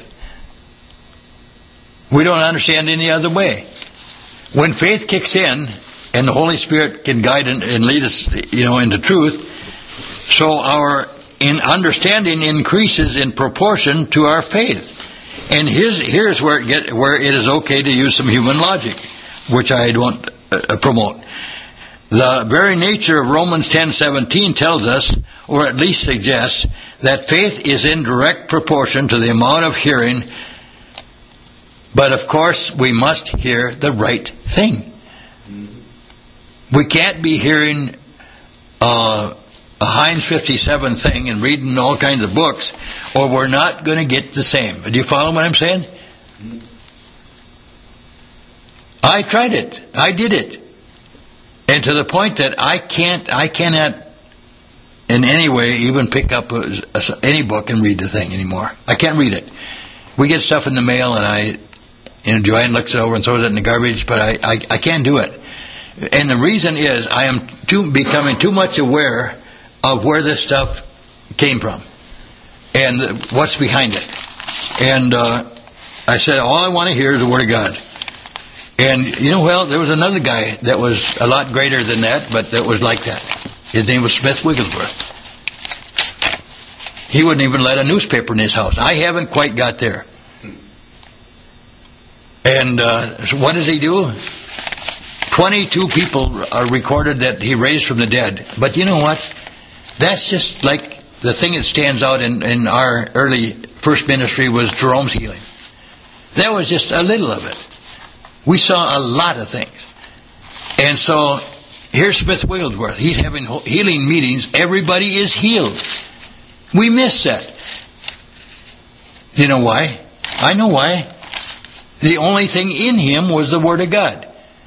We don't understand any other way. When faith kicks in, and the Holy Spirit can guide and, and lead us, you know, into truth, so our in understanding increases in proportion to our faith. And his, here's where it get where it is okay to use some human logic, which I don't uh, promote. The very nature of Romans ten seventeen tells us, or at least suggests, that faith is in direct proportion to the amount of hearing. But of course, we must hear the right thing. We can't be hearing uh, a Heinz fifty-seven thing and reading all kinds of books, or we're not going to get the same. Do you follow what I'm saying? I tried it. I did it. And to the point that I can't, I cannot in any way even pick up a, a, any book and read the thing anymore. I can't read it. We get stuff in the mail and I, you know, Joanne looks it over and throws it in the garbage, but I, I, I can't do it. And the reason is I am too, becoming too much aware of where this stuff came from and what's behind it. And uh, I said, all I want to hear is the Word of God. And, you know, well, there was another guy that was a lot greater than that, but that was like that. His name was Smith Wigglesworth. He wouldn't even let a newspaper in his house. I haven't quite got there. And uh, so what does he do? twenty-two people are recorded that he raised from the dead. But you know what? That's just like the thing that stands out in, in our early first ministry was Jerome's healing. That was just a little of it. We saw a lot of things. And so, here's Smith Wigglesworth. He's having healing meetings. Everybody is healed. We miss that. You know why? I know why. The only thing in him was the Word of God.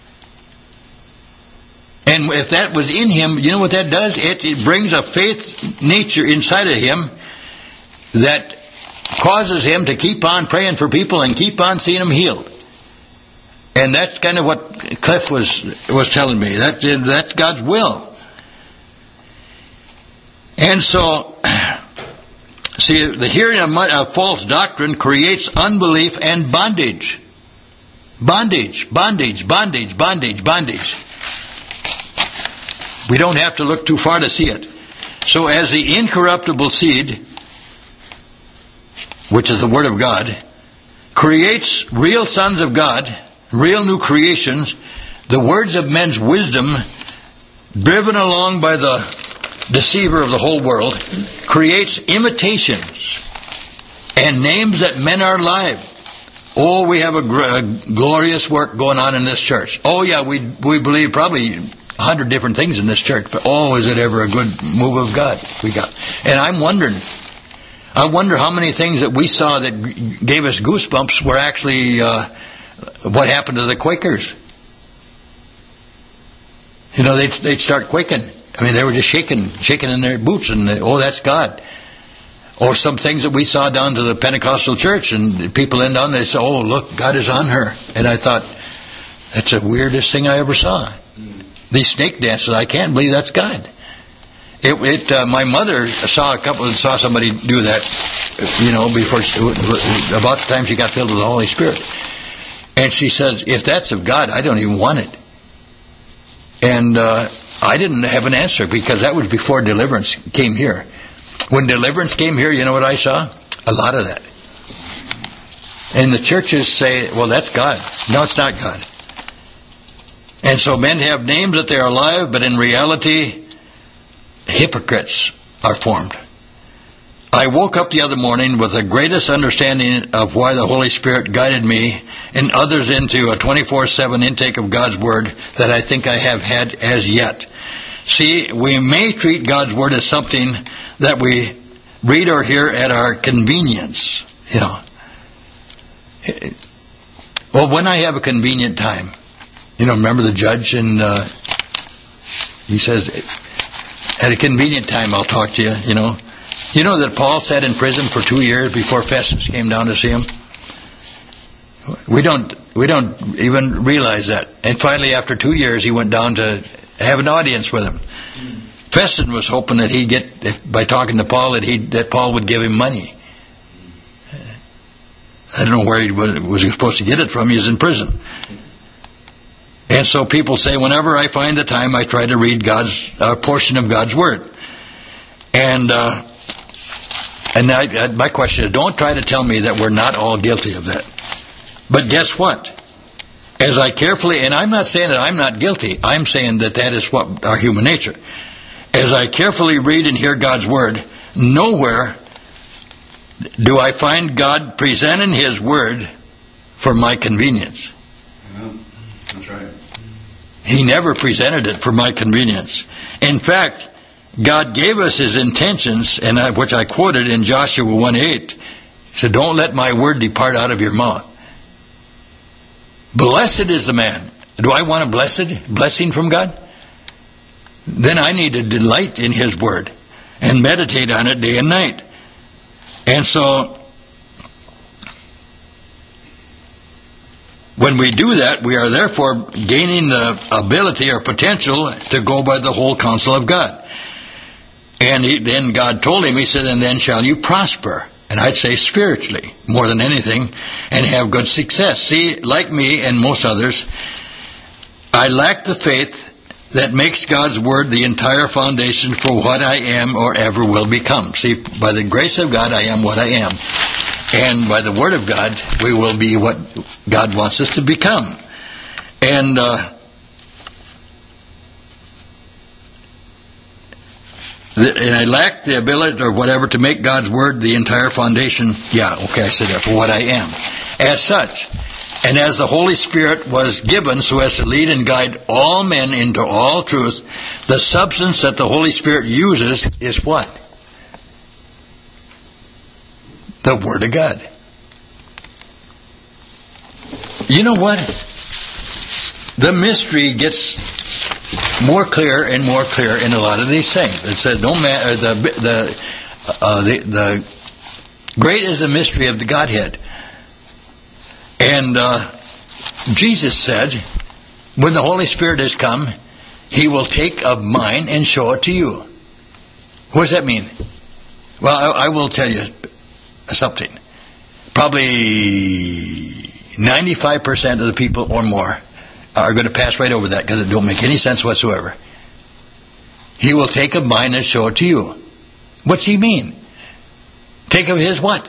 And if that was in him, you know what that does? It, it brings a faith nature inside of him that causes him to keep on praying for people and keep on seeing them healed. And that's kind of what Cliff was was telling me. That, that's God's will. And so, see, the hearing of, of false doctrine creates unbelief and bondage. Bondage, bondage, bondage, bondage, bondage. We don't have to look too far to see it. So as the incorruptible seed, which is the Word of God, creates real sons of God, real new creations, the words of men's wisdom driven along by the deceiver of the whole world, creates imitations and names that men are alive. Oh, we have a, gr- a glorious work going on in this church. Oh, yeah, we we believe probably a hundred different things in this church, but oh, is it ever a good move of God we got? And I'm wondering, I wonder how many things that we saw that g- gave us goosebumps were actually uh, what happened to the Quakers. You know, they'd, they'd start quaking. I mean, they were just shaking, shaking in their boots, and they, oh, that's God. Or some things that we saw down to the Pentecostal church, and people in down, they say, oh, look, God is on her. And I thought, that's the weirdest thing I ever saw. These snake dances, I can't believe that's God. It, it uh, my mother saw a couple, saw somebody do that, you know, before, about the time she got filled with the Holy Spirit. And she says, if that's of God, I don't even want it. And uh, I didn't have an answer, because that was before deliverance came here. When deliverance came here, you know what I saw? A lot of that. And the churches say, well, that's God. No, it's not God. And so men have names that they're alive, but in reality, hypocrites are formed. I woke up the other morning with the greatest understanding of why the Holy Spirit guided me and others into a twenty-four seven intake of God's Word that I think I have had as yet. See, we may treat God's Word as something that we read or hear at our convenience, you know. Well, when I have a convenient time, you know, remember the judge, and uh, he says, at a convenient time I'll talk to you, you know. You know that Paul sat in prison for two years before Festus came down to see him? We don't, we don't even realize that. And finally, after two years, he went down to have an audience with him. Festus was hoping that he'd get, by talking to Paul, that he that Paul would give him money. I don't know where he was supposed to get it from. He was in prison. And so people say, whenever I find the time, I try to read God's a portion of God's Word. And uh, and I, my question is, don't try to tell me that we're not all guilty of that. But guess what? As I carefully, and I'm not saying that I'm not guilty, I'm saying that that is what our human nature. As I carefully read and hear God's Word, nowhere do I find God presenting His Word for my convenience. Yeah, that's right. He never presented it for my convenience. In fact, God gave us His intentions, and I, which I quoted in Joshua one eight. He said, don't let my word depart out of your mouth. Blessed is the man. Do I want a blessed blessing from God? Then I need to delight in His Word and meditate on it day and night. And so, when we do that, we are therefore gaining the ability or potential to go by the whole counsel of God. And he, then God told him, He said, and then shall you prosper. And I'd say spiritually, more than anything, and have good success. See, like me and most others, I lack the faith that makes God's Word the entire foundation for what I am or ever will become. See, by the grace of God, I am what I am. And by the Word of God, we will be what God wants us to become. And uh, and I lack the ability or whatever to make God's Word the entire foundation. Yeah, okay, I said that, for what I am. As such, and as the Holy Spirit was given so as to lead and guide all men into all truth, the substance that the Holy Spirit uses is what? The Word of God. You know what? The mystery gets more clear and more clear in a lot of these things. It said, "No man, the the uh, the the great is the mystery of the Godhead." And uh, Jesus said, when the Holy Spirit has come, He will take of mine and show it to you. What does that mean? Well, I, I will tell you something. Probably ninety-five percent of the people or more are going to pass right over that because it don't make any sense whatsoever. He will take of mine and show it to you. What's He mean? Take of His what?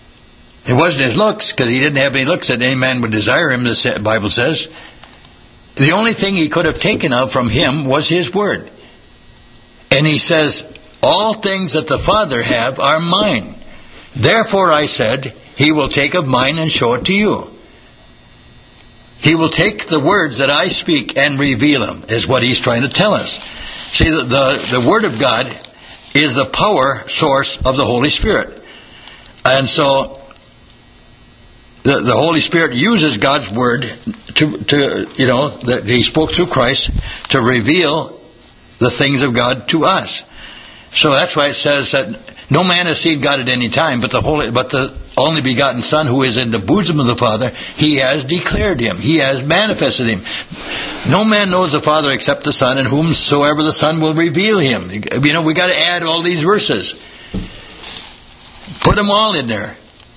It wasn't His looks, because He didn't have any looks that any man would desire Him, the Bible says. the only thing he could have taken of from him was his word. And he says, all things that the Father have are mine. Therefore I said, he will take of mine and show it to you. He will take the words that I speak and reveal them, is what he's trying to tell us. See, the, the, the Word of God is the power source of the Holy Spirit. And so, the, the Holy Spirit uses God's Word to, to, you know, that He spoke through Christ to reveal the things of God to us. So that's why it says that no man has seen God at any time, but the Holy, but the only begotten Son who is in the bosom of the Father, He has declared Him. He has manifested Him. No man knows the Father except the Son, and whomsoever the Son will reveal Him. You know, we got to add all these verses. Put them all in there.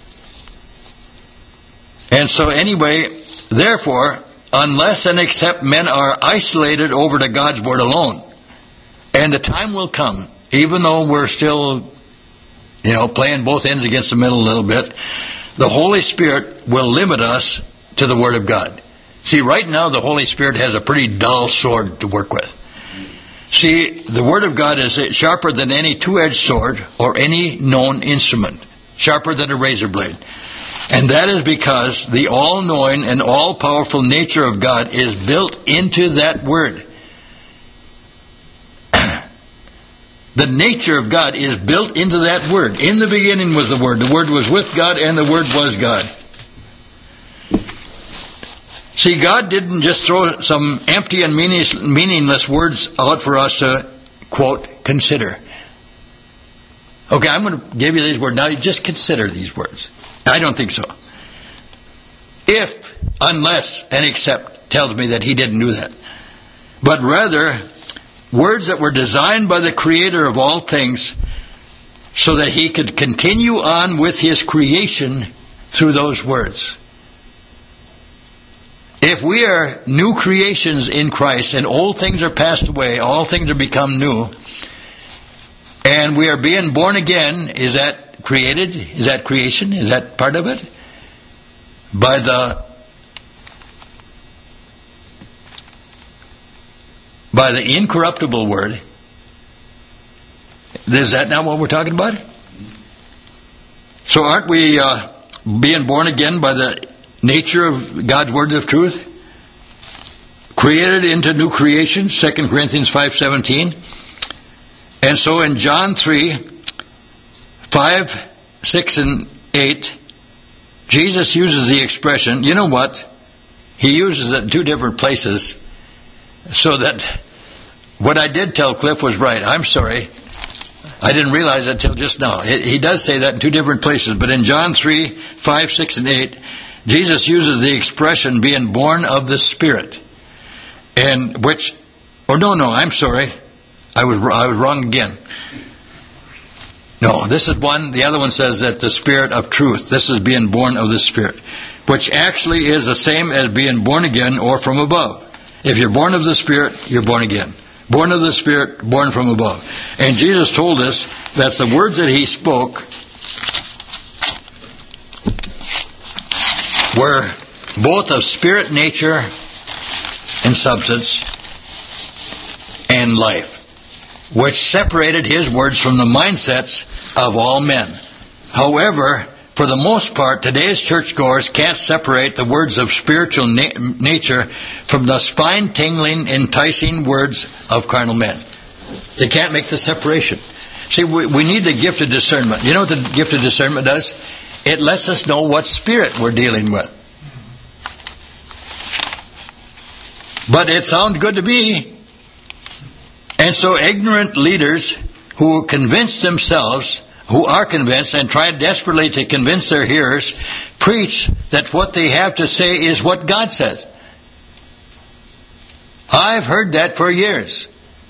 And so anyway, therefore, unless and except men are isolated over to God's Word alone, and the time will come, even though we're still, you know, playing both ends against the middle a little bit, the Holy Spirit will limit us to the Word of God. See, right now the Holy Spirit has a pretty dull sword to work with. See, the Word of God is sharper than any two-edged sword or any known instrument, sharper than a razor blade. And that is because the all-knowing and all-powerful nature of God is built into that Word. The nature of God is built into that Word. In the beginning was the Word. The Word was with God, and the Word was God. See, God didn't just throw some empty and meaningless words out for us to, quote, consider. Okay, I'm going to give you these words. Now, you just consider these words. I don't think so. If, unless, and except tells me that He didn't do that. But rather, words that were designed by the Creator of all things so that He could continue on with His creation through those words. If we are new creations in Christ and old things are passed away, all things are become new, and we are being born again, is that created? Is that creation? Is that part of it? By the by the incorruptible Word. Is that not what we're talking about? So aren't we uh, being born again by the nature of God's Word of truth? Created into new creation, Second Corinthians five seventeen. And so in John three, five, six, and eight, Jesus uses the expression, you know what? He uses it in two different places, so that what I did tell Cliff was right. I'm sorry. I didn't realize that till just now. He does say that in two different places, but in John three, five, six, and eight, Jesus uses the expression being born of the Spirit. And which, or no, no, I'm sorry. I was, I was wrong again. No, this is one, the other one says that the Spirit of truth. This is being born of the Spirit, which actually is the same as being born again or from above. If you're born of the Spirit, you're born again. Born of the Spirit, born from above. And Jesus told us that the words that He spoke were both of spirit nature and substance and life, which separated His words from the mindsets of all men. However, for the most part, today's churchgoers can't separate the words of spiritual na- nature from the spine-tingling, enticing words of carnal men. They can't make the separation. See, we, we need the gift of discernment. You know what the gift of discernment does? It lets us know what spirit we're dealing with. But it sounds good to me. And so ignorant leaders who convince themselves, who are convinced and try desperately to convince their hearers, preach that what they have to say is what God says. I've heard that for years.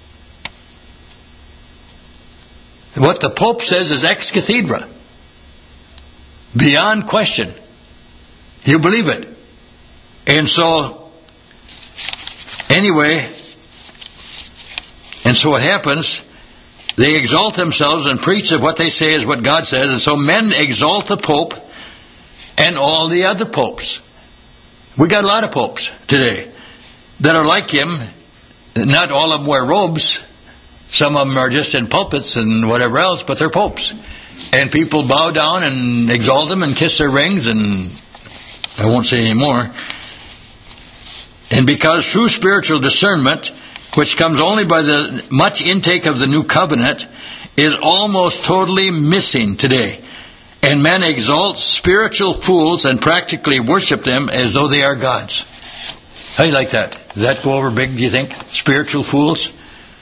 What the Pope says is ex cathedra. Beyond question. You believe it. And so, anyway, and so what happens, they exalt themselves and preach that what they say is what God says, and so men exalt the Pope and all the other popes. We got a lot of popes today. that are like him. Not all of them wear robes. Some of them are just in pulpits and whatever else, but they're popes. And people bow down and exalt them and kiss their rings, and I won't say any more. And because true spiritual discernment, which comes only by the much intake of the new covenant, is almost totally missing today. And men exalt spiritual fools and practically worship them as though they are gods. How do you like that? Does that go over big, do you think? Spiritual fools?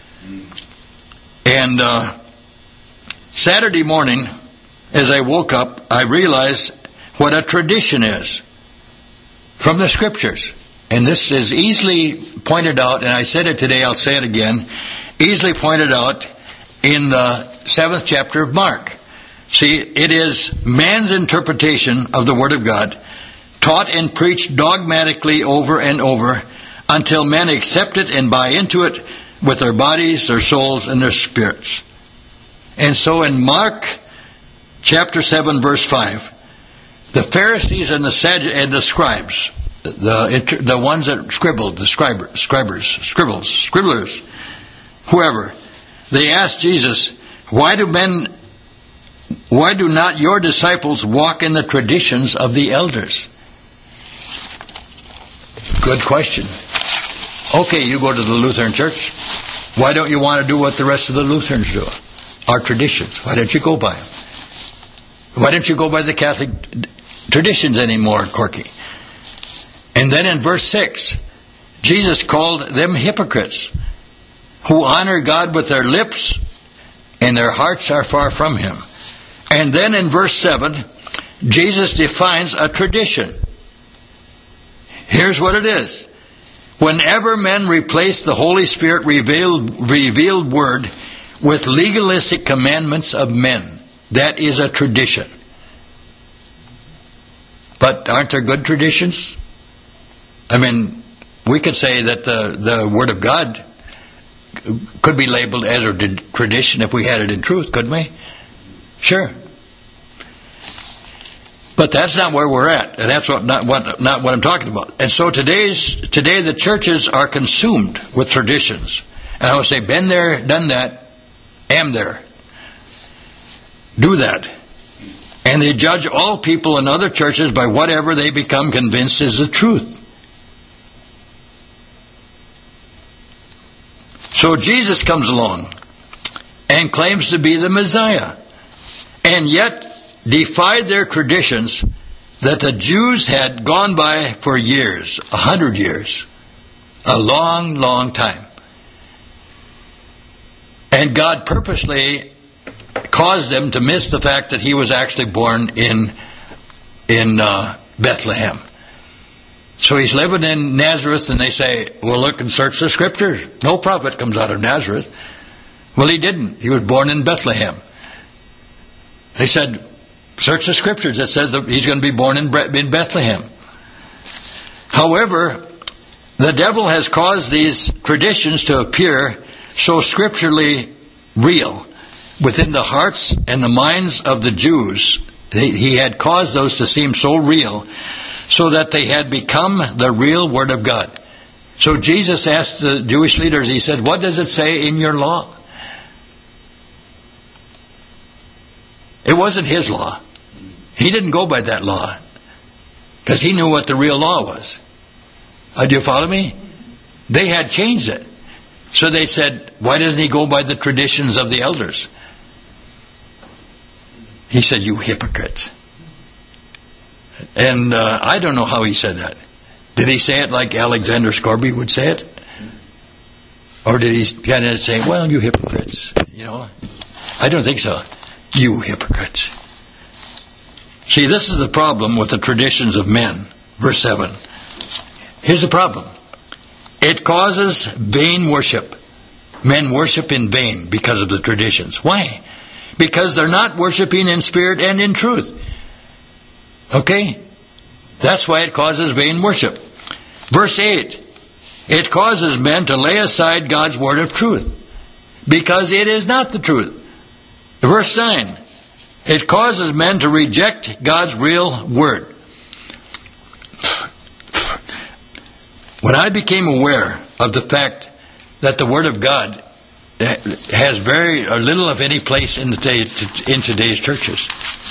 And uh, Saturday morning, as I woke up, I realized what a tradition is from the Scriptures. And this is easily pointed out, and I said it today, I'll say it again, easily pointed out in the seventh chapter of Mark. See, it is man's interpretation of the Word of God, taught and preached dogmatically over and over, until men accept it and buy into it with their bodies, their souls, and their spirits. And so in Mark chapter seven, verse five, the Pharisees and the Saddu- and the scribes, the the ones that scribbled, the scribers, scribers, scribbles, scribblers, whoever, they asked Jesus, "Why do men, why do not your disciples walk in the traditions of the elders?" Good question. Okay, you go to the Lutheran Church. Why don't you want to do what the rest of the Lutherans do? Our traditions. Why don't you go by them? Why don't you go by the Catholic traditions anymore, Corky? And then in verse six, Jesus called them hypocrites, who honor God with their lips, and their hearts are far from Him. And then in verse seven, Jesus defines a tradition. Here's what it is. Whenever men replace the Holy Spirit revealed, revealed word with legalistic commandments of men, that is a tradition. But aren't there good traditions? I mean, we could say that the, the Word of God could be labeled as a tradition if we had it in truth, couldn't we? Sure. But that's not where we're at, and that's what not what not what I'm talking about. And so today's today the churches are consumed with traditions. And I would say, been there, done that, am there. Do that. And they judge all people in other churches by whatever they become convinced is the truth. So Jesus comes along and claims to be the Messiah, and yet defied their traditions that the Jews had gone by for years, a hundred years, a long, long time. And God purposely caused them to miss the fact that He was actually born in in uh, Bethlehem. So He's living in Nazareth, and they say, well, look and search the Scriptures. No prophet comes out of Nazareth. Well, He didn't. He was born in Bethlehem. They said, search the Scriptures. It says that He's going to be born in Bethlehem. However, the devil has caused these traditions to appear so scripturally real within the hearts and the minds of the Jews. He had caused those to seem so real, so that they had become the real Word of God. So Jesus asked the Jewish leaders, He said, what does it say in your law? It wasn't His law. He didn't go by that law, because He knew what the real law was. Uh, do you follow me? They had changed it. So they said, why doesn't He go by the traditions of the elders? He said, you hypocrites. And uh, I don't know how He said that. Did He say it like Alexander Scorby would say it? Or did He kind of say, well, you hypocrites? You know, I don't think so. You hypocrites. See, this is the problem with the traditions of men. Verse seven. Here's the problem. It causes vain worship. Men worship in vain because of the traditions. Why? Because they're not worshiping in spirit and in truth. Okay? That's why it causes vain worship. Verse eight. It causes men to lay aside God's word of truth, because it is not the truth. Verse nine. It causes men to reject God's real word. When I became aware of the fact that the Word of God has very or little of any place in the day, in today's churches,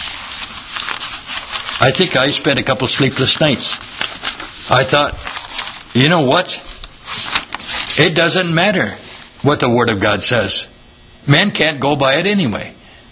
I think I spent a couple sleepless nights. I thought, you know what? It doesn't matter what the Word of God says. Men can't go by it anyway.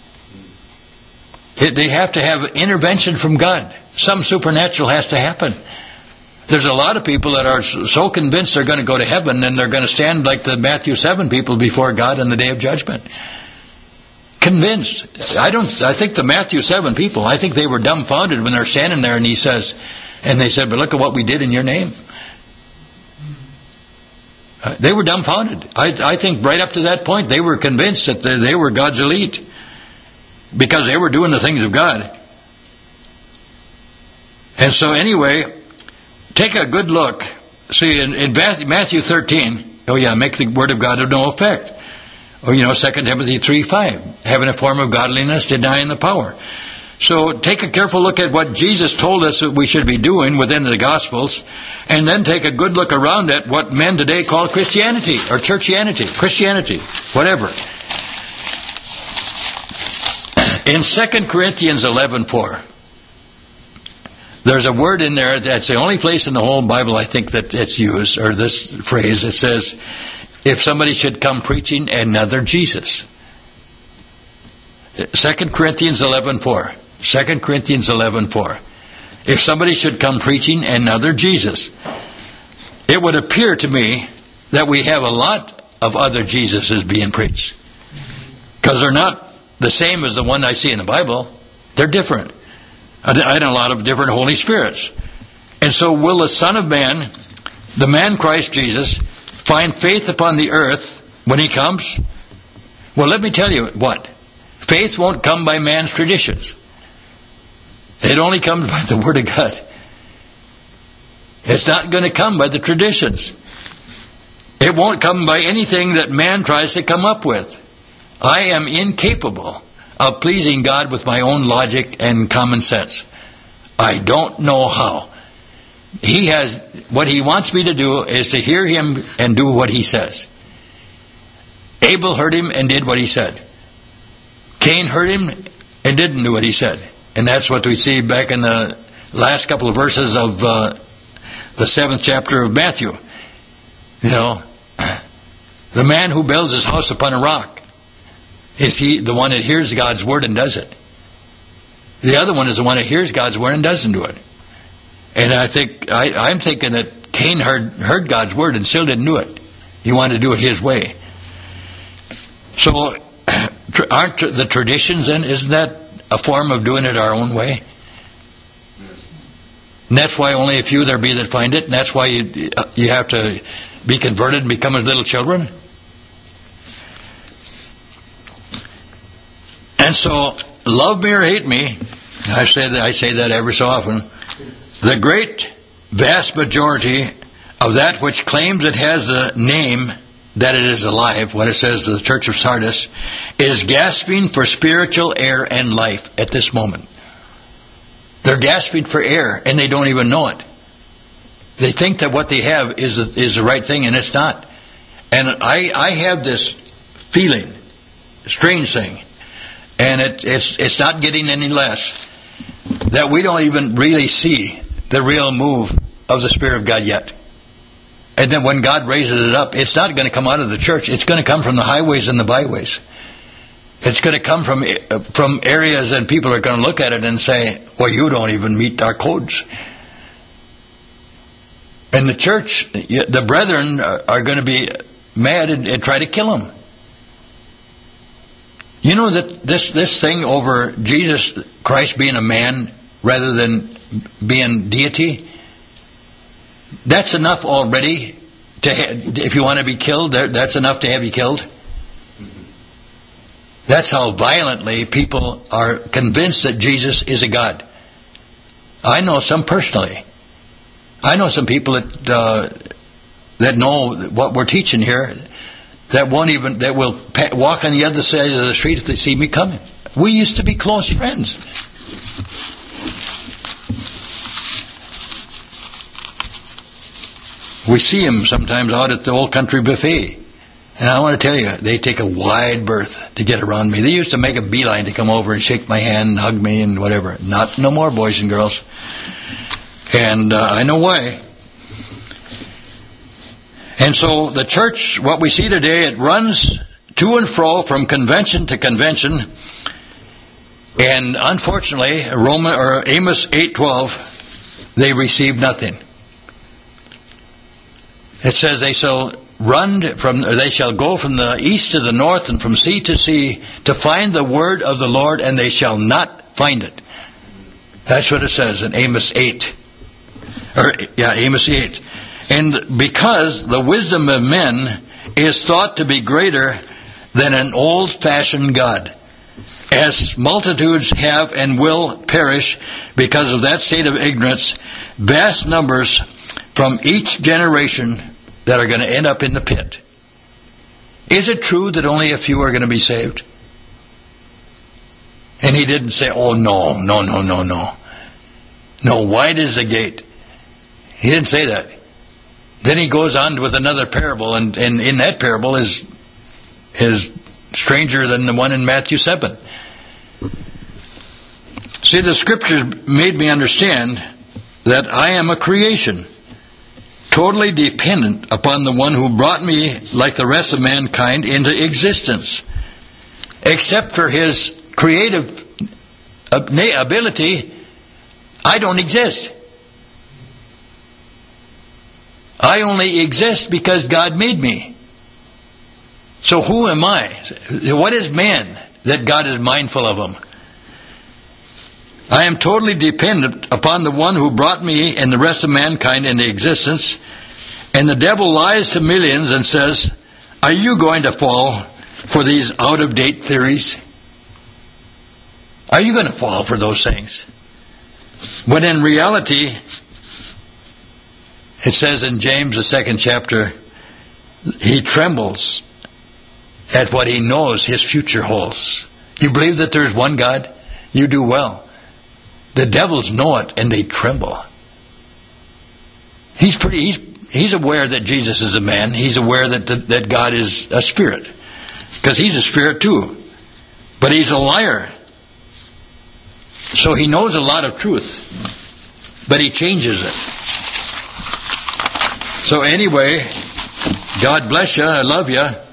It, they have to have intervention from God. Some supernatural has to happen. There's a lot of people that are so convinced they're going to go to heaven, and they're going to stand like the Matthew seven people before God on the day of judgment. Convinced. I don't. I think the Matthew seven people, I think they were dumbfounded when they're standing there, and he says, and they said, "But look at what we did in your name." Uh, they were dumbfounded. I, I think right up to that point, they were convinced that they, they were God's elite because they were doing the things of God. And so, anyway. Take a good look. See, in, in Matthew thirteen, oh yeah, make the Word of God of no effect. Or, you know, Second Timothy three five, having a form of godliness, denying the power. So take a careful look at what Jesus told us that we should be doing within the Gospels, and then take a good look around at what men today call Christianity, or churchianity, Christianity, whatever. In Second Corinthians eleven four, there's a word in there that's the only place in the whole Bible I think that it's used, or this phrase that says, if somebody should come preaching another Jesus. Second Corinthians eleven four. Second Corinthians eleven four. If somebody should come preaching another Jesus. It would appear to me that we have a lot of other Jesuses being preached. Because they're not the same as the one I see in the Bible. They're different. And a lot of different Holy Spirits. And so will the Son of Man, the man Christ Jesus, find faith upon the earth when He comes? Well, let me tell you what. Faith won't come by man's traditions. It only comes by the Word of God. It's not going to come by the traditions. It won't come by anything that man tries to come up with. I am incapable of pleasing God with my own logic and common sense. I don't know how. He has, what He wants me to do is to hear Him and do what He says. Abel heard Him and did what he said. Cain heard Him and didn't do what he said. And that's what we see back in the last couple of verses of uh, the seventh chapter of Matthew. You know, the man who builds his house upon a rock, is he the one that hears God's Word and does it? The other one is the one that hears God's Word and doesn't do it. And I think, I, I'm thinking that Cain heard, heard God's Word and still didn't do it. He wanted to do it his way. So, aren't the traditions then, isn't that a form of doing it our own way? And that's why only a few there be that find it, and that's why you, you have to be converted and become as little children? And so, love me or hate me, I say that I say that every so often, the great vast majority of that which claims it has a name that it is alive, what it says to the Church of Sardis, is gasping for spiritual air and life at this moment. They're gasping for air and they don't even know it. They think that what they have is the, is the right thing, and it's not. And I, I have this feeling, strange thing, and it, it's it's not getting any less, that we don't even really see the real move of the Spirit of God yet. And then when God raises it up, it's not going to come out of the church. It's going to come from the highways and the byways. It's going to come from from areas, and people are going to look at it and say, well, you don't even meet our codes. And the church, the brethren are going to be mad and, and try to kill him. You know that this, this thing over Jesus Christ being a man rather than being deity, that's enough already to have, if you want to be killed, that's enough to have you killed. That's how violently people are convinced that Jesus is a God. I know some personally. I know some people that uh, that know what we're teaching here, that won't even that will pa- walk on the other side of the street if they see me coming. We used to be close friends. We see them sometimes out at the Old Country Buffet. And I want to tell you, they take a wide berth to get around me. They used to make a beeline to come over and shake my hand and hug me and whatever. Not no more, boys and girls. And uh, I know why. And so the church, what we see today, it runs to and fro from convention to convention. And unfortunately, Roman or Amos eight twelve, they receive nothing. It says they shall run from, or they shall go from the east to the north and from sea to sea to find the word of the Lord, and they shall not find it. That's what it says in Amos eight. Or yeah, Amos eight. And because the wisdom of men is thought to be greater than an old-fashioned God, as multitudes have and will perish because of that state of ignorance, vast numbers from each generation that are going to end up in the pit. Is it true that only a few are going to be saved? And he didn't say, oh no, no, no, no, no. No, wide is the gate. He didn't say that. Then he goes on with another parable, and, and in that parable is, is stranger than the one in Matthew seven. See, the scriptures made me understand that I am a creation, totally dependent upon the one who brought me, like the rest of mankind, into existence. Except for his creative ability, I don't exist. I only exist because God made me. So who am I? What is man that God is mindful of him? I am totally dependent upon the one who brought me and the rest of mankind into existence. And the devil lies to millions and says, are you going to fall for these out-of-date theories? Are you going to fall for those things? When in reality, it says in James, the second chapter, he trembles at what he knows his future holds. You believe that there's one God? You do well. The devils know it and they tremble. He's pretty, he's, he's aware that Jesus is a man. He's aware that, that, that God is a spirit. Because he's a spirit too. But he's a liar. So he knows a lot of truth. But he changes it. So anyway, God bless you. I love you.